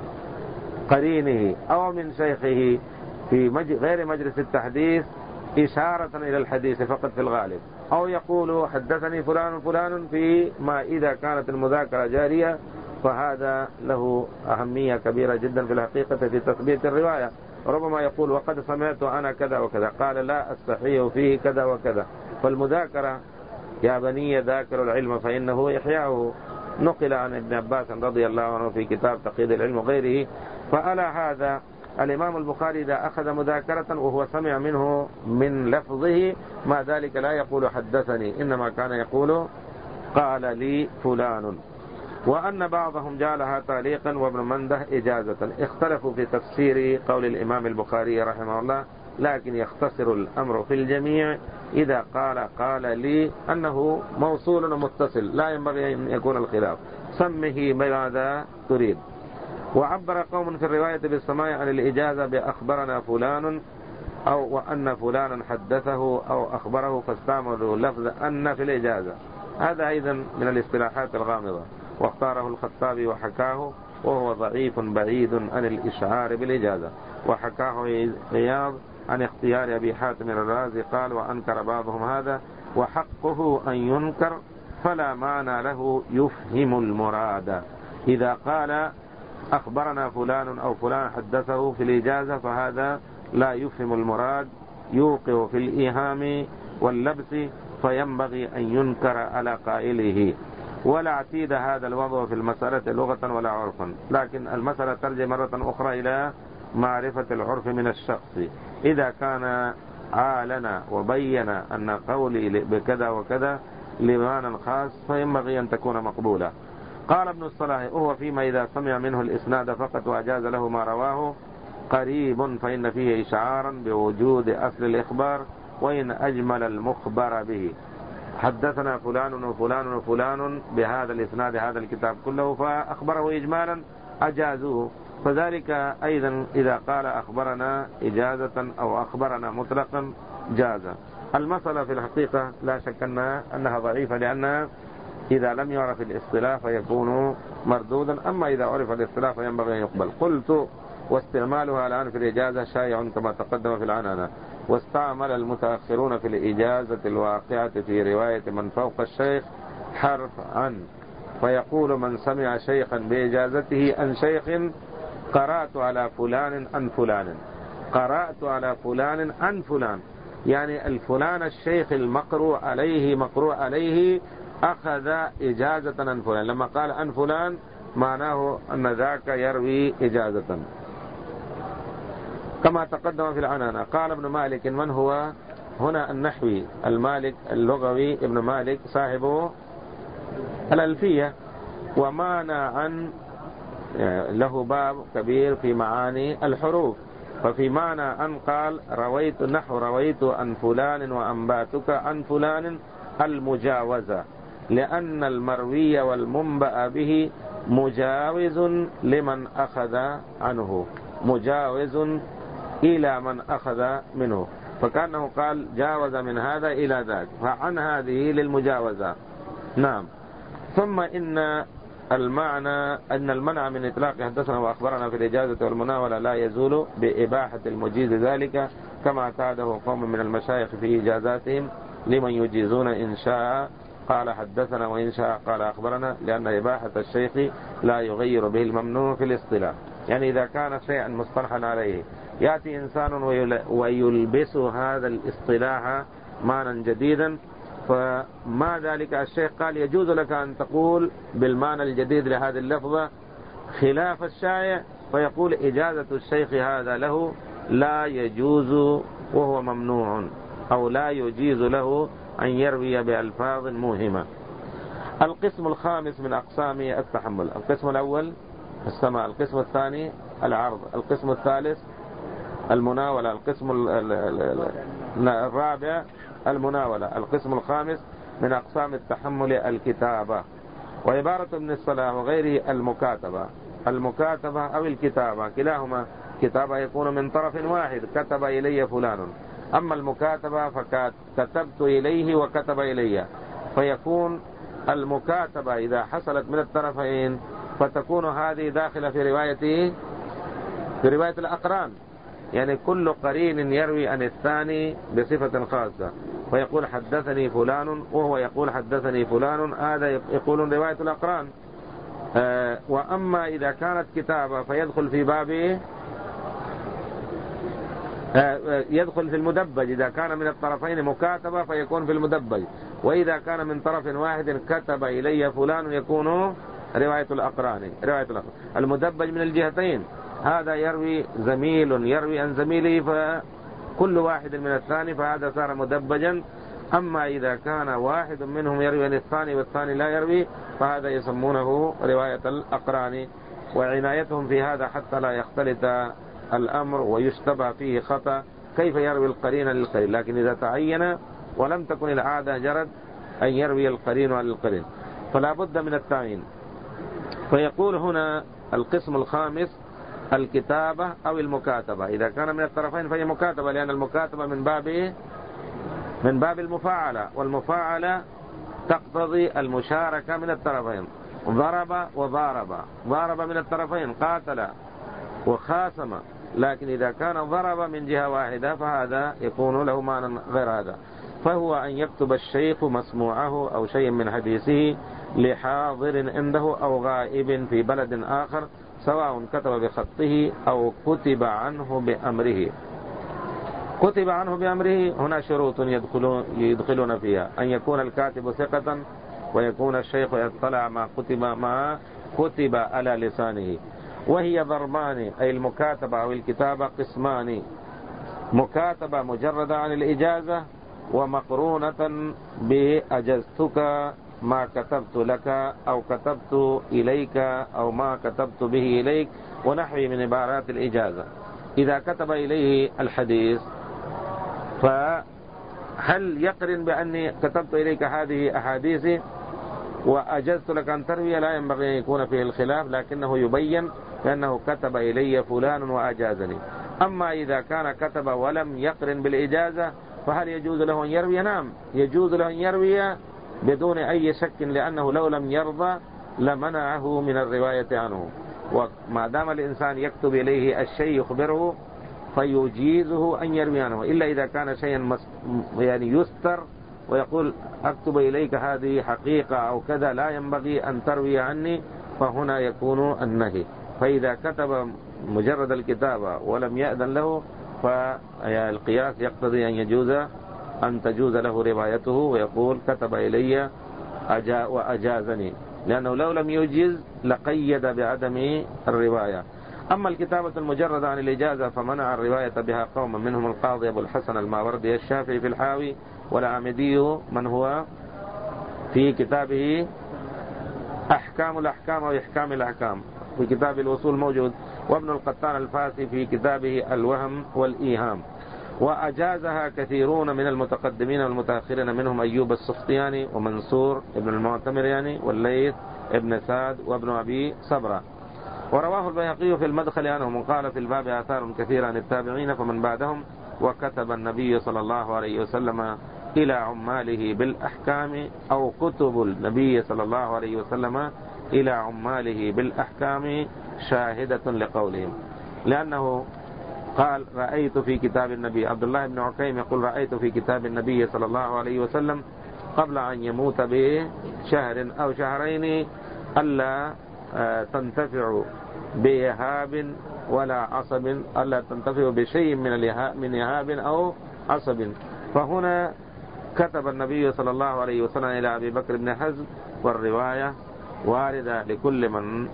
قرينه أو من شيخه في غير مجلس التحديث إشارة إلى الحديث فقط في الغالب، أو يقول حدثني فلان فلان في ما إذا كانت المذاكرة جارية، فهذا له أهمية كبيرة جدا في الحقيقة في تثبيت الرواية. ربما يقول وقد سمعت أنا كذا وكذا، قال لا أستحي فيه كذا وكذا. فالمذاكرة يا بني ذاكروا العلم فإنه إحياؤه، نقل عن ابن عباس رضي الله عنه في كتاب تقييد العلم وغيره. فعلى هذا الإمام البخاري إذا أخذ مذاكرة وهو سمع منه من لفظه ما ذلك لا يقول حدثني، إنما كان يقول قال لي فلان. وأن بعضهم جعلها تعليقا وابن منده إجازة. اختلفوا في تفسير قول الإمام البخاري رحمه الله، لكن يختصر الأمر في الجميع إذا قال قال لي أنه موصول ومتصل، لا ينبغي أن يكون الخلاف، سمه ماذا تريد. وعبر قوم في الرواية بالسماع عن الإجازة بأخبرنا فلان أو وأن فلانا حدثه أو أخبره، فاستعملوا لفظ أن في الإجازة. هذا أيضا من الاصطلاحات الغامضة، واختاره الخطابي وحكاه، وهو ضعيف بعيد عن الإشعار بالإجازة. وحكاه عياض عن اختيار أبي حاتم الرازي قال: وأنكر بعضهم هذا، وحقه أن ينكر، فلا معنى له يفهم المراد. إذا قال أخبرنا فلان أو فلان حدثه في الإجازة فهذا لا يفهم المراد، يوقع في الإيهام واللبس، فينبغي أن ينكر على قائله. ولا اعتيد هذا الوضع في المسألة لغة ولا عرفا، لكن المسألة ترجع مرة أخرى إلى معرفة العرف من الشخص. إذا كان عالنا وبين أن قولي بكذا وكذا لمعنى خاص فينبغي أن تكون مقبولة. قال ابن الصلاح: هو فيما إذا سمع منه الإسناد فقط وأجاز له ما رواه قريب، فإن فيه إشعارا بوجود أصل الإخبار، وإن أجمل المخبر به. حدثنا فلان وفلان وفلان بهذا الإسناد هذا الكتاب كله فأخبره إجمالا أجازوه، فذلك أيضا إذا قال أخبرنا إجازة أو أخبرنا مطلقا جاز. المسألة في الحقيقة لا شك أنها ضعيفة، لأنها إذا لم يعرف الاصطلاح فيكون مردودا، أما إذا عرف الاصطلاح فينبغي أن يقبل. قلت واستعمالها الآن في الإجازة شائع كما تقدم في العنانة، واستعمل المتأخرون في الإجازة الواقعة في رواية من فوق الشيخ حرف عن، فيقول من سمع شيخا بإجازته عن شيخ قرأت على فلان عن فلان، قرأت على فلان عن فلان، يعني الفلان الشيخ المقروء عليه مقروء عليه أخذ إجازة عن فلان، لما قال عن فلان معناه أن ذاك يروي إجازة كما تقدم في العنانة. قال ابن مالك، من هو هنا النحوي المالك اللغوي ابن مالك صاحبه الألفية، ومعنى عن له باب كبير في معاني الحروف، ففي معنى عن قال رويت نحو رويت عن فلان وأنباتك عن فلان المجاوزة، لأن المروي والمنبأ به مجاوز لمن أخذ عنه، مجاوز إلى من أخذ منه، فكأنه قال جاوز من هذا إلى ذاك، فعن هذه للمجاوزة. نعم. ثم إن المعنى أن المنع من إطلاق حدثنا وأخبرنا في الإجازة والمناولة لا يزول بإباحة المجيز ذلك، كما اعتاده قوم من المشايخ في إجازاتهم لمن يجيزون إن شاء قال حدثنا وإن شاء قال أخبرنا، لأن إباحة الشيخ لا يغير به الممنوع في الاصطلاح. يعني إذا كان شيئا مصطلحا عليه يأتي إنسان ويلبس هذا الاصطلاح معنى جديدا، فما ذلك الشيخ قال يجوز لك أن تقول بالمعنى الجديد لهذه اللفظة خلاف الشائع، فيقول إجازة الشيخ هذا له لا يجوز وهو ممنوع، أو لا يجيز له أن يروي بألفاظ موهمة. القسم الخامس من أقسام التحمل: القسم الأول السماع، القسم الثاني العرض، القسم الثالث المناولة، القسم الرابع المناولة، القسم الخامس من أقسام التحمل الكتابة. وعبارة ابن الصلاح وغيره المكاتبة، المكاتبة أو الكتابة كلاهما كتابة يكون من طرف واحد، كتب إلي فلان، أما المكاتبة فكتبت إليه وكتب إلي، فيكون المكاتبة إذا حصلت من الطرفين فتكون هذه داخلة في روايته في رواية الأقران، يعني كل قرين يروي عن الثاني بصفة خاصة، فيقول حدثني فلان وهو يقول حدثني فلان، هذا يقولون رواية الأقران. آه وأما إذا كانت كتابة فيدخل في باب آه يدخل في المدبج، إذا كان من الطرفين مكاتبة فيكون في المدبج، وإذا كان من طرف واحد كتب إلي فلان يكون رواية الأقران. رواية الأقران المدبج من الجهتين، هذا يروي زميل يروي عن زميله فكل واحد من الثاني، فهذا صار مدبجا. أما إذا كان واحد منهم يروي عن الثاني والثاني لا يروي فهذا يسمونه رواية الأقران، وعنايتهم في هذا حتى لا يختلط الأمر ويشتبه فيه خطأ كيف يروي القرين للقرين، لكن إذا تعين ولم تكن العادة جرد أن يروي القرين عن القرين فلا بد من التعيين. فيقول هنا القسم الخامس الكتابة أو المكاتبة، إذا كان من الطرفين فهي مكاتبة، لأن المكاتبة من باب من باب المفاعلة، والمفاعلة تقتضي المشاركة من الطرفين، ضرب وضارب، ضارب من الطرفين قاتل وخاصم، لكن إذا كان ضرب من جهة واحدة فهذا يكون له معنى غير هذا. فهو أن يكتب الشيخ مسموعه أو شيء من حديثه لحاضر عنده أو غائب في بلد آخر، سواء كتب بخطه أو كتب عنه بأمره. كتب عنه بأمره هنا شروط يدخلون, يدخلون فيها: أن يكون الكاتب ثقة، ويكون الشيخ يطلع ما كتب ما كتب على لسانه. وهي ضربان، أي المكاتبة أو الكتابة قسمان: مكاتبة مجردة عن الإجازة، ومقرونة بأجزتك ما كتبت لك أو كتبت إليك أو ما كتبت به إليك ونحو من عبارات الإجازة. إذا كتب إليه الحديث فهل يقرن بأني كتبت إليك هذه أحاديثي وأجزت لك أن تروي؟ لا ينبغي أن يكون فيه الخلاف، لكنه يبين لأنه كتب إلي فلان وأجازني. أما إذا كان كتب ولم يقرن بالإجازة فهل يجوز له أن يروي؟ نعم يجوز له أن يروي بدون أي شك، لأنه لو لم يرضى لمنعه من الرواية عنه. وما دام الإنسان يكتب إليه الشيء يخبره فيجيزه أن يروي عنه، إلا إذا كان شيئا يعني يستر ويقول أكتب إليك هذه حقيقة أو كذا لا ينبغي أن تروي عني، فهنا يكون النهي. فإذا كتب مجرد الكتابة ولم يأذن له فالقياس يقتضي أن يجوز أن تجوز له روايته، ويقول كتب إلي أجا وأجازني، لأنه لو لم يجز لقيد بعدم الرواية. أما الكتابة المجردة عن الإجازة فمنع الرواية بها قوم، منهم القاضي أبو الحسن الماوردي الشافعي في الحاوي، والعامدي من هو في كتابه أحكام الأحكام أو إحكام الأحكام في كتاب الوصول موجود، وابن القطان الفاسي في كتابه الوهم والإيهام. وأجازها كثيرون من المتقدمين والمتأخرين، منهم أيوب السختياني ومنصور ابن المعتمر يعني والليث ابن سعد وابن أبي صبرة. ورواه البيهقي في المدخل عنهم قال في الباب آثار كثيرة عن التابعين فمن بعدهم. وكتب النبي صلى الله عليه وسلم إلى عماله بالأحكام، أو كتب النبي صلى الله عليه وسلم إلى عماله بالأحكام شاهدة لقولهم، لأنه قال رأيت في كتاب النبي، عبد الله بن عكيم يقول رأيت في كتاب النبي صلى الله عليه وسلم قبل أن يموت بشهر أو شهرين ألا تنتفع بإهاب ولا عصب، ألا تنتفع بشيء من من إهاب أو عصب. فهنا كتب النبي صلى الله عليه وسلم إلى أبي بكر بن حزم، والرواية واردة لكل من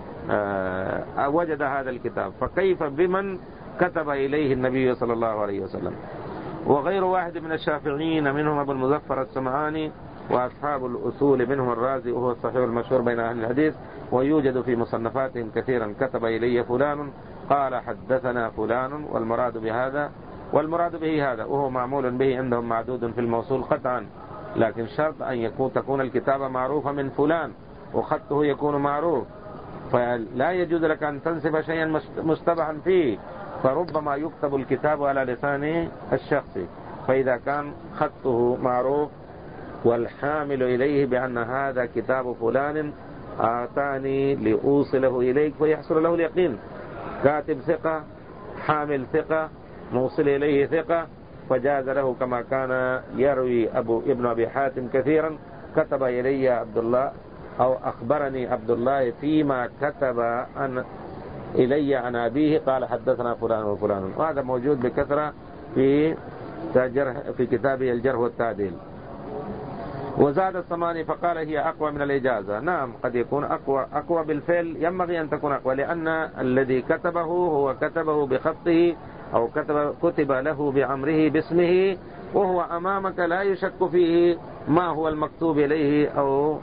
وجد هذا الكتاب، فكيف بمن كتب إليه النبي صلى الله عليه وسلم. وغير واحد من الشافعيين منهم أبو المظفر السمعاني وأصحاب الأصول منهم الرازي وهو الصحيح المشهور بين أهل الحديث، ويوجد في مصنفاتهم كثيرا كتب إلي فلان قال حدثنا فلان، والمراد بهذا والمراد به هذا وهو معمول به عندهم معدود في الموصول قطعا، لكن شرط أن يكون تكون الكتابة معروفة من فلان وخطه يكون معروف، فلا يجوز لك أن تنسب شيئا مشتبها فيه، فربما يكتب الكتاب على لسان الشخص، فإذا كان خطه معروف والحامل إليه بأن هذا كتاب فلان آتاني لأوصله إليك فيحصل له اليقين، كاتب ثقة حامل ثقة موصل إليه ثقة، فجاز له كما كان يروي أبو ابن أبي حاتم كثيرا كتب إلي عبد الله أو أخبرني عبد الله فيما كتب أن إلي عن أبيه قال حدثنا فلان وفلان، وهذا موجود بكثرة في في كتابه الجرح والتعديل. وزاد الصماني فقال هي أقوى من الإجازة. نعم قد يكون أقوى أقوى بالفعل، ينبغي أن تكون أقوى، لأن الذي كتبه هو كتبه بخطه أو كتب كتب له بعمره باسمه، وهو أمامك لا يشك فيه ما هو المكتوب إليه أو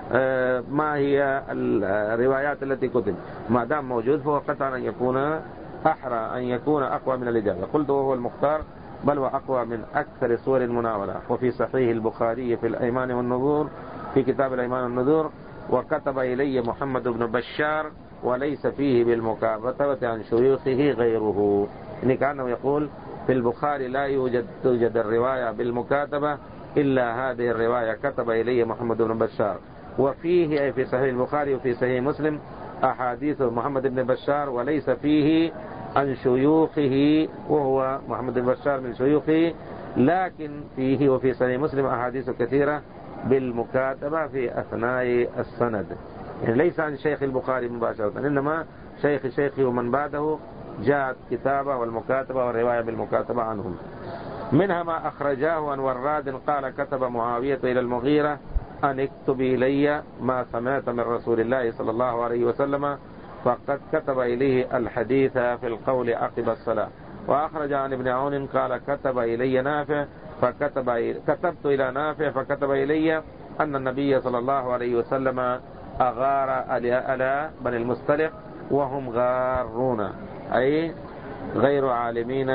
ما هي الروايات التي كتب، ما دام موجود فهو قطعا أن يكون أحرى أن يكون أقوى من الإجازة. قلت وهو المختار، بل وأقوى من أكثر صور المناولة. وفي صحيح البخاري في الأيمان والنذور في كتاب الأيمان والنذور وكتب إلي محمد بن بشار وليس فيه بالمكاتبة عن شيوخه غيره، يعني كأنه يقول في البخاري لا يوجد توجد الرواية بالمكاتبة إلا هذه الرواية كتب إلي محمد بن بشار. وفيه أي في صحيح البخاري وفي صحيح مسلم أحاديث محمد بن بشار وليس فيه عن شيوخه، وهو محمد بن بشار من شيوخه، لكن فيه وفي صحيح مسلم أحاديث كثيرة بالمكاتبة في أثناء السند، يعني ليس عن شيخ البخاري مباشرة، إنما شيخ شيخه ومن بعده جاءت كتابة والمكاتبة والرواية بالمكاتبة عنهم. منها ما أخرجاه عن وراد قال كتب معاوية إلى المغيرة أن اكتب إلي ما سمعت من رسول الله صلى الله عليه وسلم، فقد كتب إليه الحديث في القول عقب الصلاة. وأخرج عن ابن عون قال كتب إلي نافع فكتب إلي كتبت إلى نافع فكتب إلي أن النبي صلى الله عليه وسلم أغار على بني المصطلق وهم غارون، أي غير عالمين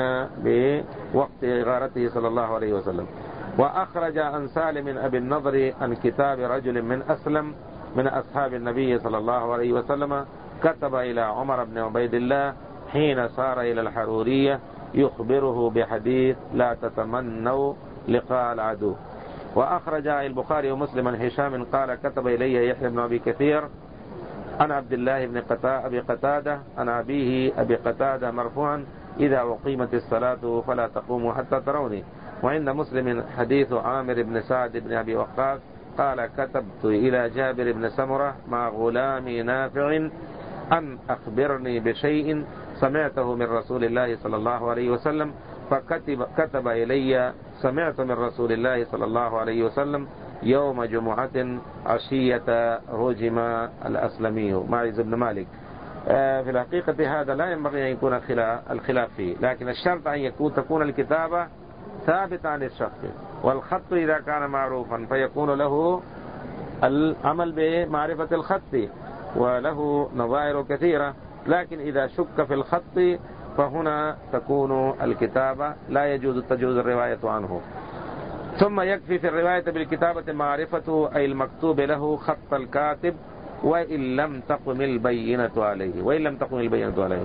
بوقت غارته صلى الله عليه وسلم. وأخرج عن سالم أبي النضر عن كتاب رجل من أسلم من أصحاب النبي صلى الله عليه وسلم كتب إلى عمر بن عبيد الله حين صار إلى الحرورية يخبره بحديث لا تتمنوا لقاء العدو. وأخرج البخاري ومسلم عن هشام قال كتب إلي يحيى بن أبي كثير عن عبد الله بن أبي قتادة عن أبيه أبي قتادة مرفوعا إذا أقيمت الصلاة فلا تقوموا حتى تروني. وعند مسلم حديث عامر بن سعد بن أبي وقاص قال كتبت إلى جابر بن سمرة مع غلامي نافع أن أخبرني بشيء سمعته من رسول الله صلى الله عليه وسلم، فكتب كتب إلي سمعت من رسول الله صلى الله عليه وسلم يوم جمعة عشية هجم الأسلمي معز بن مالك. في الحقيقة هذا لا ينبغي أن يكون الخلاف فيه، لكن الشرط أن يكون تكون الكتابة ثابتة عن الشخص، والخط إذا كان معروفا فيكون له العمل بمعرفة الخط وله نظائر كثيرة، لكن إذا شك في الخط فهنا تكون الكتابة لا يجوز تجوز الرواية عنه. ثم يكفي في الرواية بالكتابة معرفة أي المكتوب له خط الكاتب وإن لم تقم البينة عليه وإن لم تقم البينة عليه.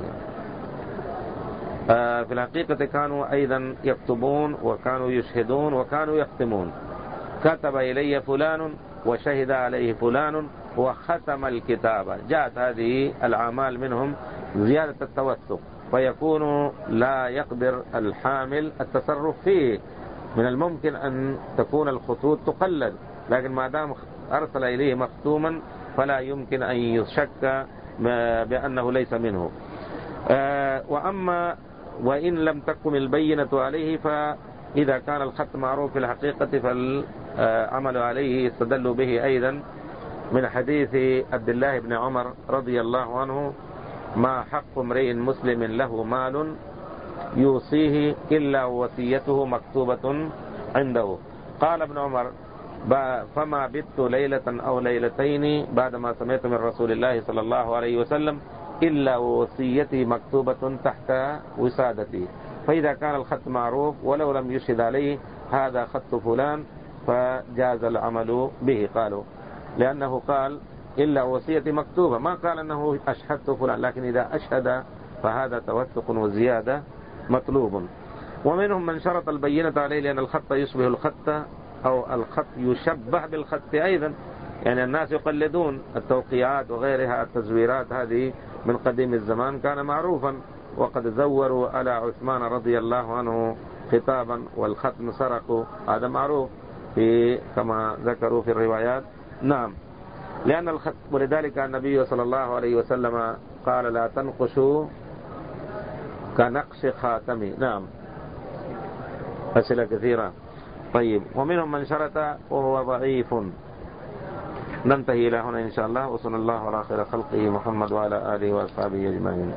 آه في الحقيقة كانوا أيضا يكتبون وكانوا يشهدون وكانوا يختمون. كتب إلي فلان وشهد عليه فلان وختم الكتابة. جاءت هذه الأعمال منهم زيادة التوثق، فيكون لا يقدر الحامل التصرف فيه. من الممكن أن تكون الخطوط تقلد، لكن ما دام أرسل إليه مختوما فلا يمكن أن يشك بأنه ليس منه. وأما وإن لم تكن البينة عليه، فإذا كان الخط معروف في الحقيقة فالعمل عليه يستدل به أيضا من حديث عبد الله بن عمر رضي الله عنه: ما حق امرئ مسلم له مال يوصيه إلا وصيته مكتوبة عنده. قال ابن عمر: فما بت ليلة أو ليلتين بعدما سمعت من رسول الله صلى الله عليه وسلم إلا وصيتي مكتوبة تحت وسادتي. فإذا كان الخط معروف ولو لم يشهد عليه هذا خط فلان فجاز العمل به. قالوا لأنه قال إلا وصيتي مكتوبة، ما قال أنه أشهدت فلان، لكن إذا أشهد فهذا توثق وزيادة مطلوب. ومنهم من شرط البينة عليه لأن الخط يشبه الخط أو الخط يشبه بالخط أيضا، يعني الناس يقلدون التوقيعات وغيرها. التزويرات هذه من قديم الزمان كان معروفا، وقد زوروا على عثمان رضي الله عنه خطابا والختم سرقوا، هذا معروف في كما ذكروا في الروايات. نعم، لأن الخط، ولذلك النبي صلى الله عليه وسلم قال: لا تنقشوا كنقش خاتمي. نعم، أسئلة كثيرة. طيب، ومنهم من شرط وهو ضعيف. ننتهي إلى هنا إن شاء الله، وصلى الله على خير خلقه محمد وعلى آله وأصحابه أجمعين.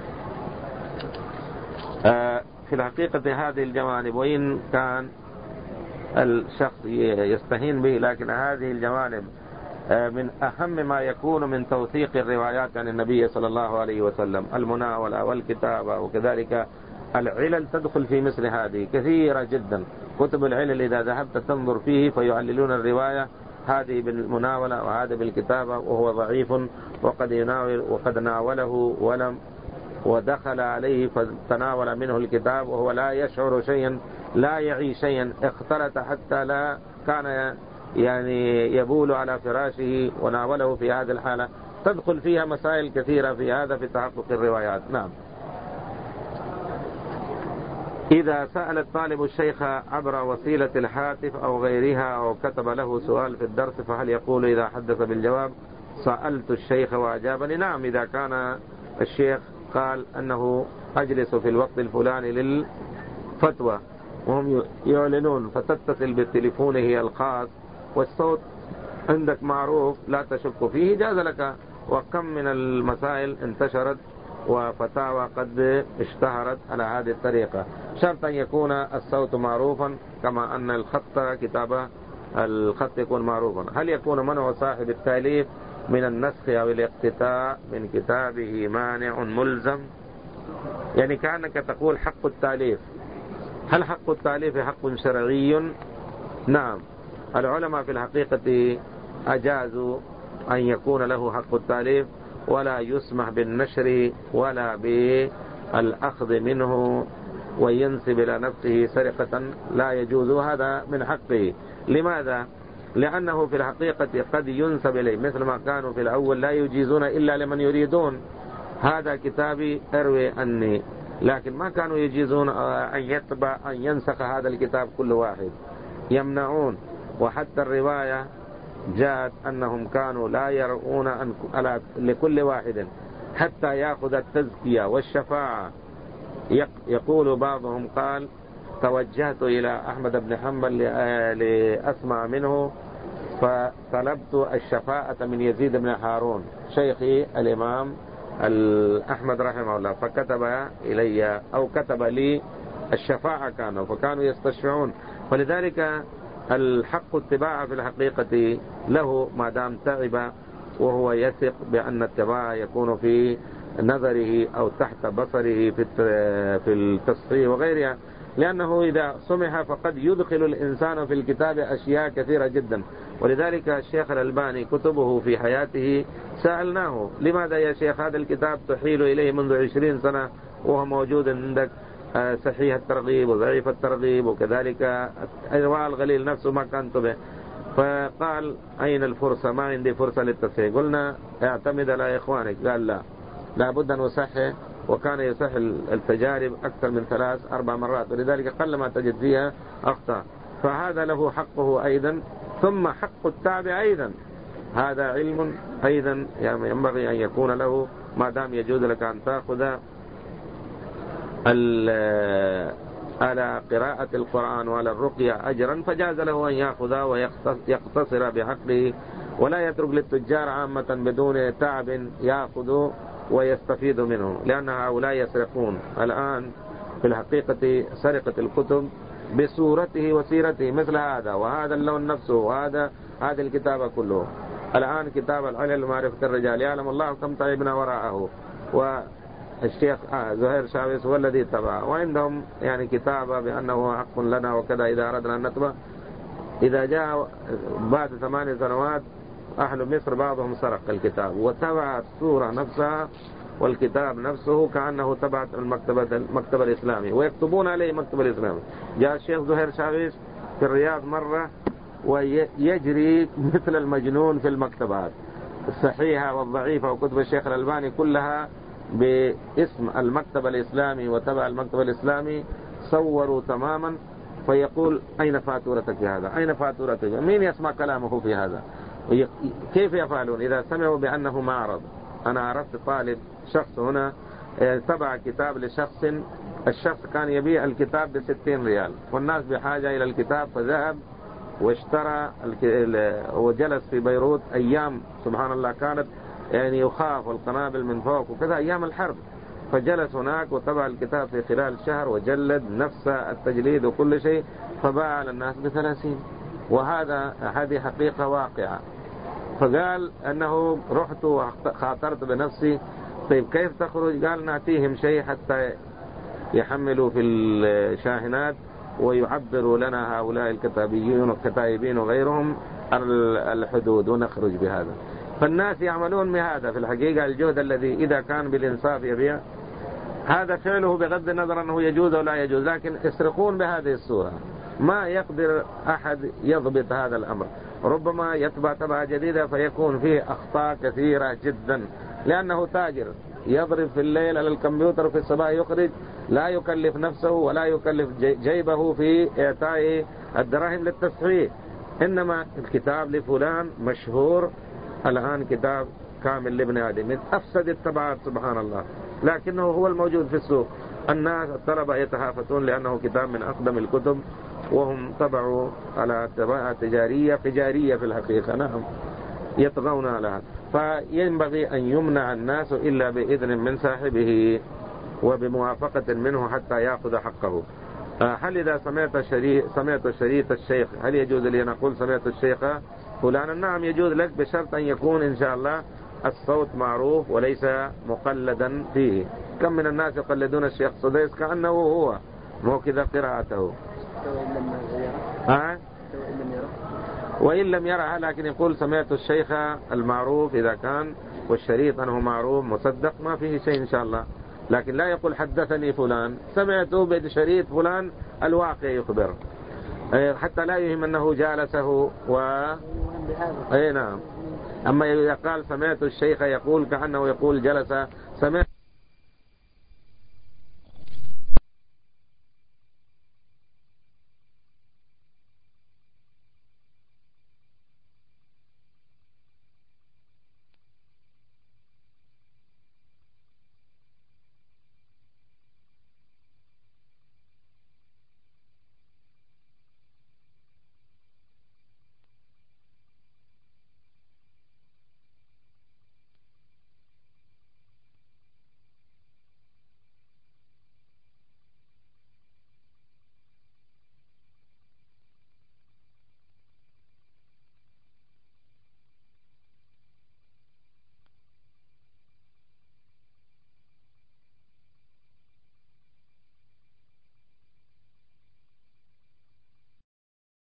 آه في الحقيقة هذه الجوانب وإن كان الشخص يستهين به، لكن هذه الجوانب من أهم ما يكون من توثيق الروايات عن النبي صلى الله عليه وسلم. المناولة والكتابة وكذلك العلل تدخل في مثل هذه كثيرة جدا. كتب العلل إذا ذهبت تنظر فيه فيعللون الرواية هذه بالمناولة وهذا بالكتابة وهو ضعيف وقد يناول وقد ناوله ولم ودخل عليه فتناول منه الكتاب وهو لا يشعر شيئا لا يعي شيئا، اختلط حتى لا كان يعني يبول على فراشه وناوله في هذه الحالة. تدخل فيها مسائل كثيرة في هذا في تحقق الروايات. نعم. إذا سأل الطالب الشيخ عبر وسيلة الهاتف أو غيرها أو كتب له سؤال في الدرس فهل يقول إذا حدث بالجواب سألت الشيخ وأجابني؟ نعم، إذا كان الشيخ قال أنه أجلس في الوقت الفلاني للفتوى وهم يعلنون فتتصل بتليفونه الخاص والصوت عندك معروف لا تشك فيه، جاز لك. وكم من المسائل انتشرت وفتاوى قد اشتهرت على هذه الطريقة. شرط أن يكون الصوت معروفا كما أن الخط كتابة الخط يكون معروفا. هل يكون منع صاحب التأليف من النسخ أو الاقتتاء من كتابه مانع ملزم؟ يعني كأنك تقول حق التأليف. هل حق التأليف حق شرعي؟ نعم، العلماء في الحقيقة أجازوا أن يكون له حق التأليف ولا يسمح بالنشر ولا بالأخذ منه وينسب إلى نفسه سرقة لا يجوز، هذا من حقه. لماذا؟ لأنه في الحقيقة قد ينسب إليه، مثل ما كانوا في الأول لا يجيزون إلا لمن يريدون، هذا كتابي اروي عني، لكن ما كانوا يجيزون أن يتبع أن ينسخ هذا الكتاب كل واحد، يمنعون. وحتى الرواية جاءت أنهم كانوا لا يرؤون أن لكل واحد حتى يأخذ التزكية والشفاعة. يقول بعضهم قال توجهت إلى أحمد بن حنبل لأسمع منه فطلبت الشفاعة من يزيد بن هارون شيخي الإمام أحمد رحمه الله، فكتب إلي أو كتب لي الشفاعة كانوا فكانوا يستشفعون. فلذلك الحق اتباع في الحقيقة له ما دام تعب وهو يثق بأن اتباع يكون في نظره أو تحت بصره في التصحيح وغيرها، لأنه إذا سمح فقد يدخل الإنسان في الكتاب أشياء كثيرة جدا. ولذلك الشيخ الألباني كتبه في حياته سألناه لماذا يا شيخ هذا الكتاب تحيل إليه منذ عشرين سنة وهو موجود عندك، صحيح الترغيب وضعيف الترغيب وكذلك إرواء الغليل نفسه ما كنت به. فقال أين الفرصة؟ ما عندي فرصة للتصحيح. قلنا اعتمد على إخوانك. قال لا، لابد أن أصحح، وكان يصح التجارب أكثر من ثلاث أربع مرات، ولذلك قل ما تجد فيها أخطاء. فهذا له حقه أيضا، ثم حق التابع أيضا، هذا علم أيضا يعني ينبغي أن يكون له، ما دام يجوز لك أن تأخذ على قراءة القرآن وعلى الرقية أجرا، فجاز له أن يأخذ ويقتصر بحقه، ولا يترك للتجار عامة بدون تعب يأخذ ويستفيد منه، لأن هؤلاء يسرقون الآن في الحقيقة. سرقة الكتب بصورته وسيرته مثل هذا، وهذا اللون نفسه، وهذا هذه الكتابة كله. الآن كتاب العلل معرفة الرجال يعلم الله كم تعبنا وراءه، والشيخ زهير شاويس هو الذي تبع، وعندهم يعني كتابة بأنه حق لنا وكذا إذا أردنا أن نتبع. إذا جاء بعد ثمان سنوات أهل مصر بعضهم سرق الكتاب وتبع الصورة نفسها والكتاب نفسه كأنه تبع المكتبة المكتب الإسلامي، ويكتبون عليه المكتب الإسلامي. جاء الشيخ زهير شاويس في الرياض مرة ويجري مثل المجنون في المكتبات الصحيحة والضعيفة وكتب الشيخ الألباني كلها باسم المكتب الإسلامي وتبع المكتب الإسلامي، صوروا تماما. فيقول أين فاتورتك في هذا؟ أين فاتورتك؟ مين يسمع كلامه في هذا؟ كيف يفعلون إذا سمعوا بأنه معرض؟ أنا عرفت طالب شخص هنا تبع كتاب لشخص، الشخص كان يبيع الكتاب بستين ريال والناس بحاجة إلى الكتاب، فذهب واشترى وجلس في بيروت أيام سبحان الله كانت يعني يخاف القنابل من فوق وكذا أيام الحرب، فجلس هناك وتبع الكتاب في خلال شهر وجلد نفس التجليد وكل شيء، فباع للناس بثلاثين. وهذا هذه حقيقة واقعة. فقال أنه رحت وخاطرت بنفسي، طيب كيف تخرج؟ قال نأتيهم شيء حتى يحملوا في الشاحنات ويعبروا لنا هؤلاء الكتابيين والكتائبين وغيرهم الحدود ونخرج بهذا. فالناس يعملون بهذا. في الحقيقة الجهد الذي إذا كان بالإنصاف يبيع هذا فعله بغض النظر أنه يجوز أو لا يجوز، لكن يسرقون بهذه الصورة. ما يقدر أحد يضبط هذا الأمر، ربما يتبع تبع جديدة فيكون فيه أخطاء كثيرة جدا، لأنه تاجر يضرب في الليل على الكمبيوتر في الصباح يخرج، لا يكلف نفسه ولا يكلف جيبه في إعطاء الدراهم للتصحيح. إنما الكتاب لفلان مشهور الآن كتاب كامل لابن آدم من أفسد الطبعات سبحان الله، لكنه هو الموجود في السوق. الناس الطلبة يتهافتون لأنه كتاب من أقدم الكتب، وهم طبعوا على طباعة تجارية تجارية في الحقيقة، نعم يطغون عليها. فينبغي أن يمنع الناس إلا بإذن من صاحبه وبموافقة منه حتى يأخذ حقه. هل إذا سمعت شريط سمعت شريط الشيخ هل يجوز لي أن أقول سمعت الشيخ فلانا؟ نعم يجوز لك، بشرط أن يكون إن شاء الله الصوت معروف وليس مقلدا فيه. كم من الناس يقلدون الشيخ سديس كأنه هو، مو كذا قراءته. ها؟ وإن لم يرها لكن يقول سمعت الشيخ المعروف إذا كان، والشريط أنه معروف مصدق ما فيه شيء إن شاء الله. لكن لا يقول حدثني فلان، سمعته بشريط فلان الواقع يخبر، حتى لا يهم أنه جالسه و أي نعم. أما إذا قال سمعت الشيخ يقول كأنه يقول جلس، سمعت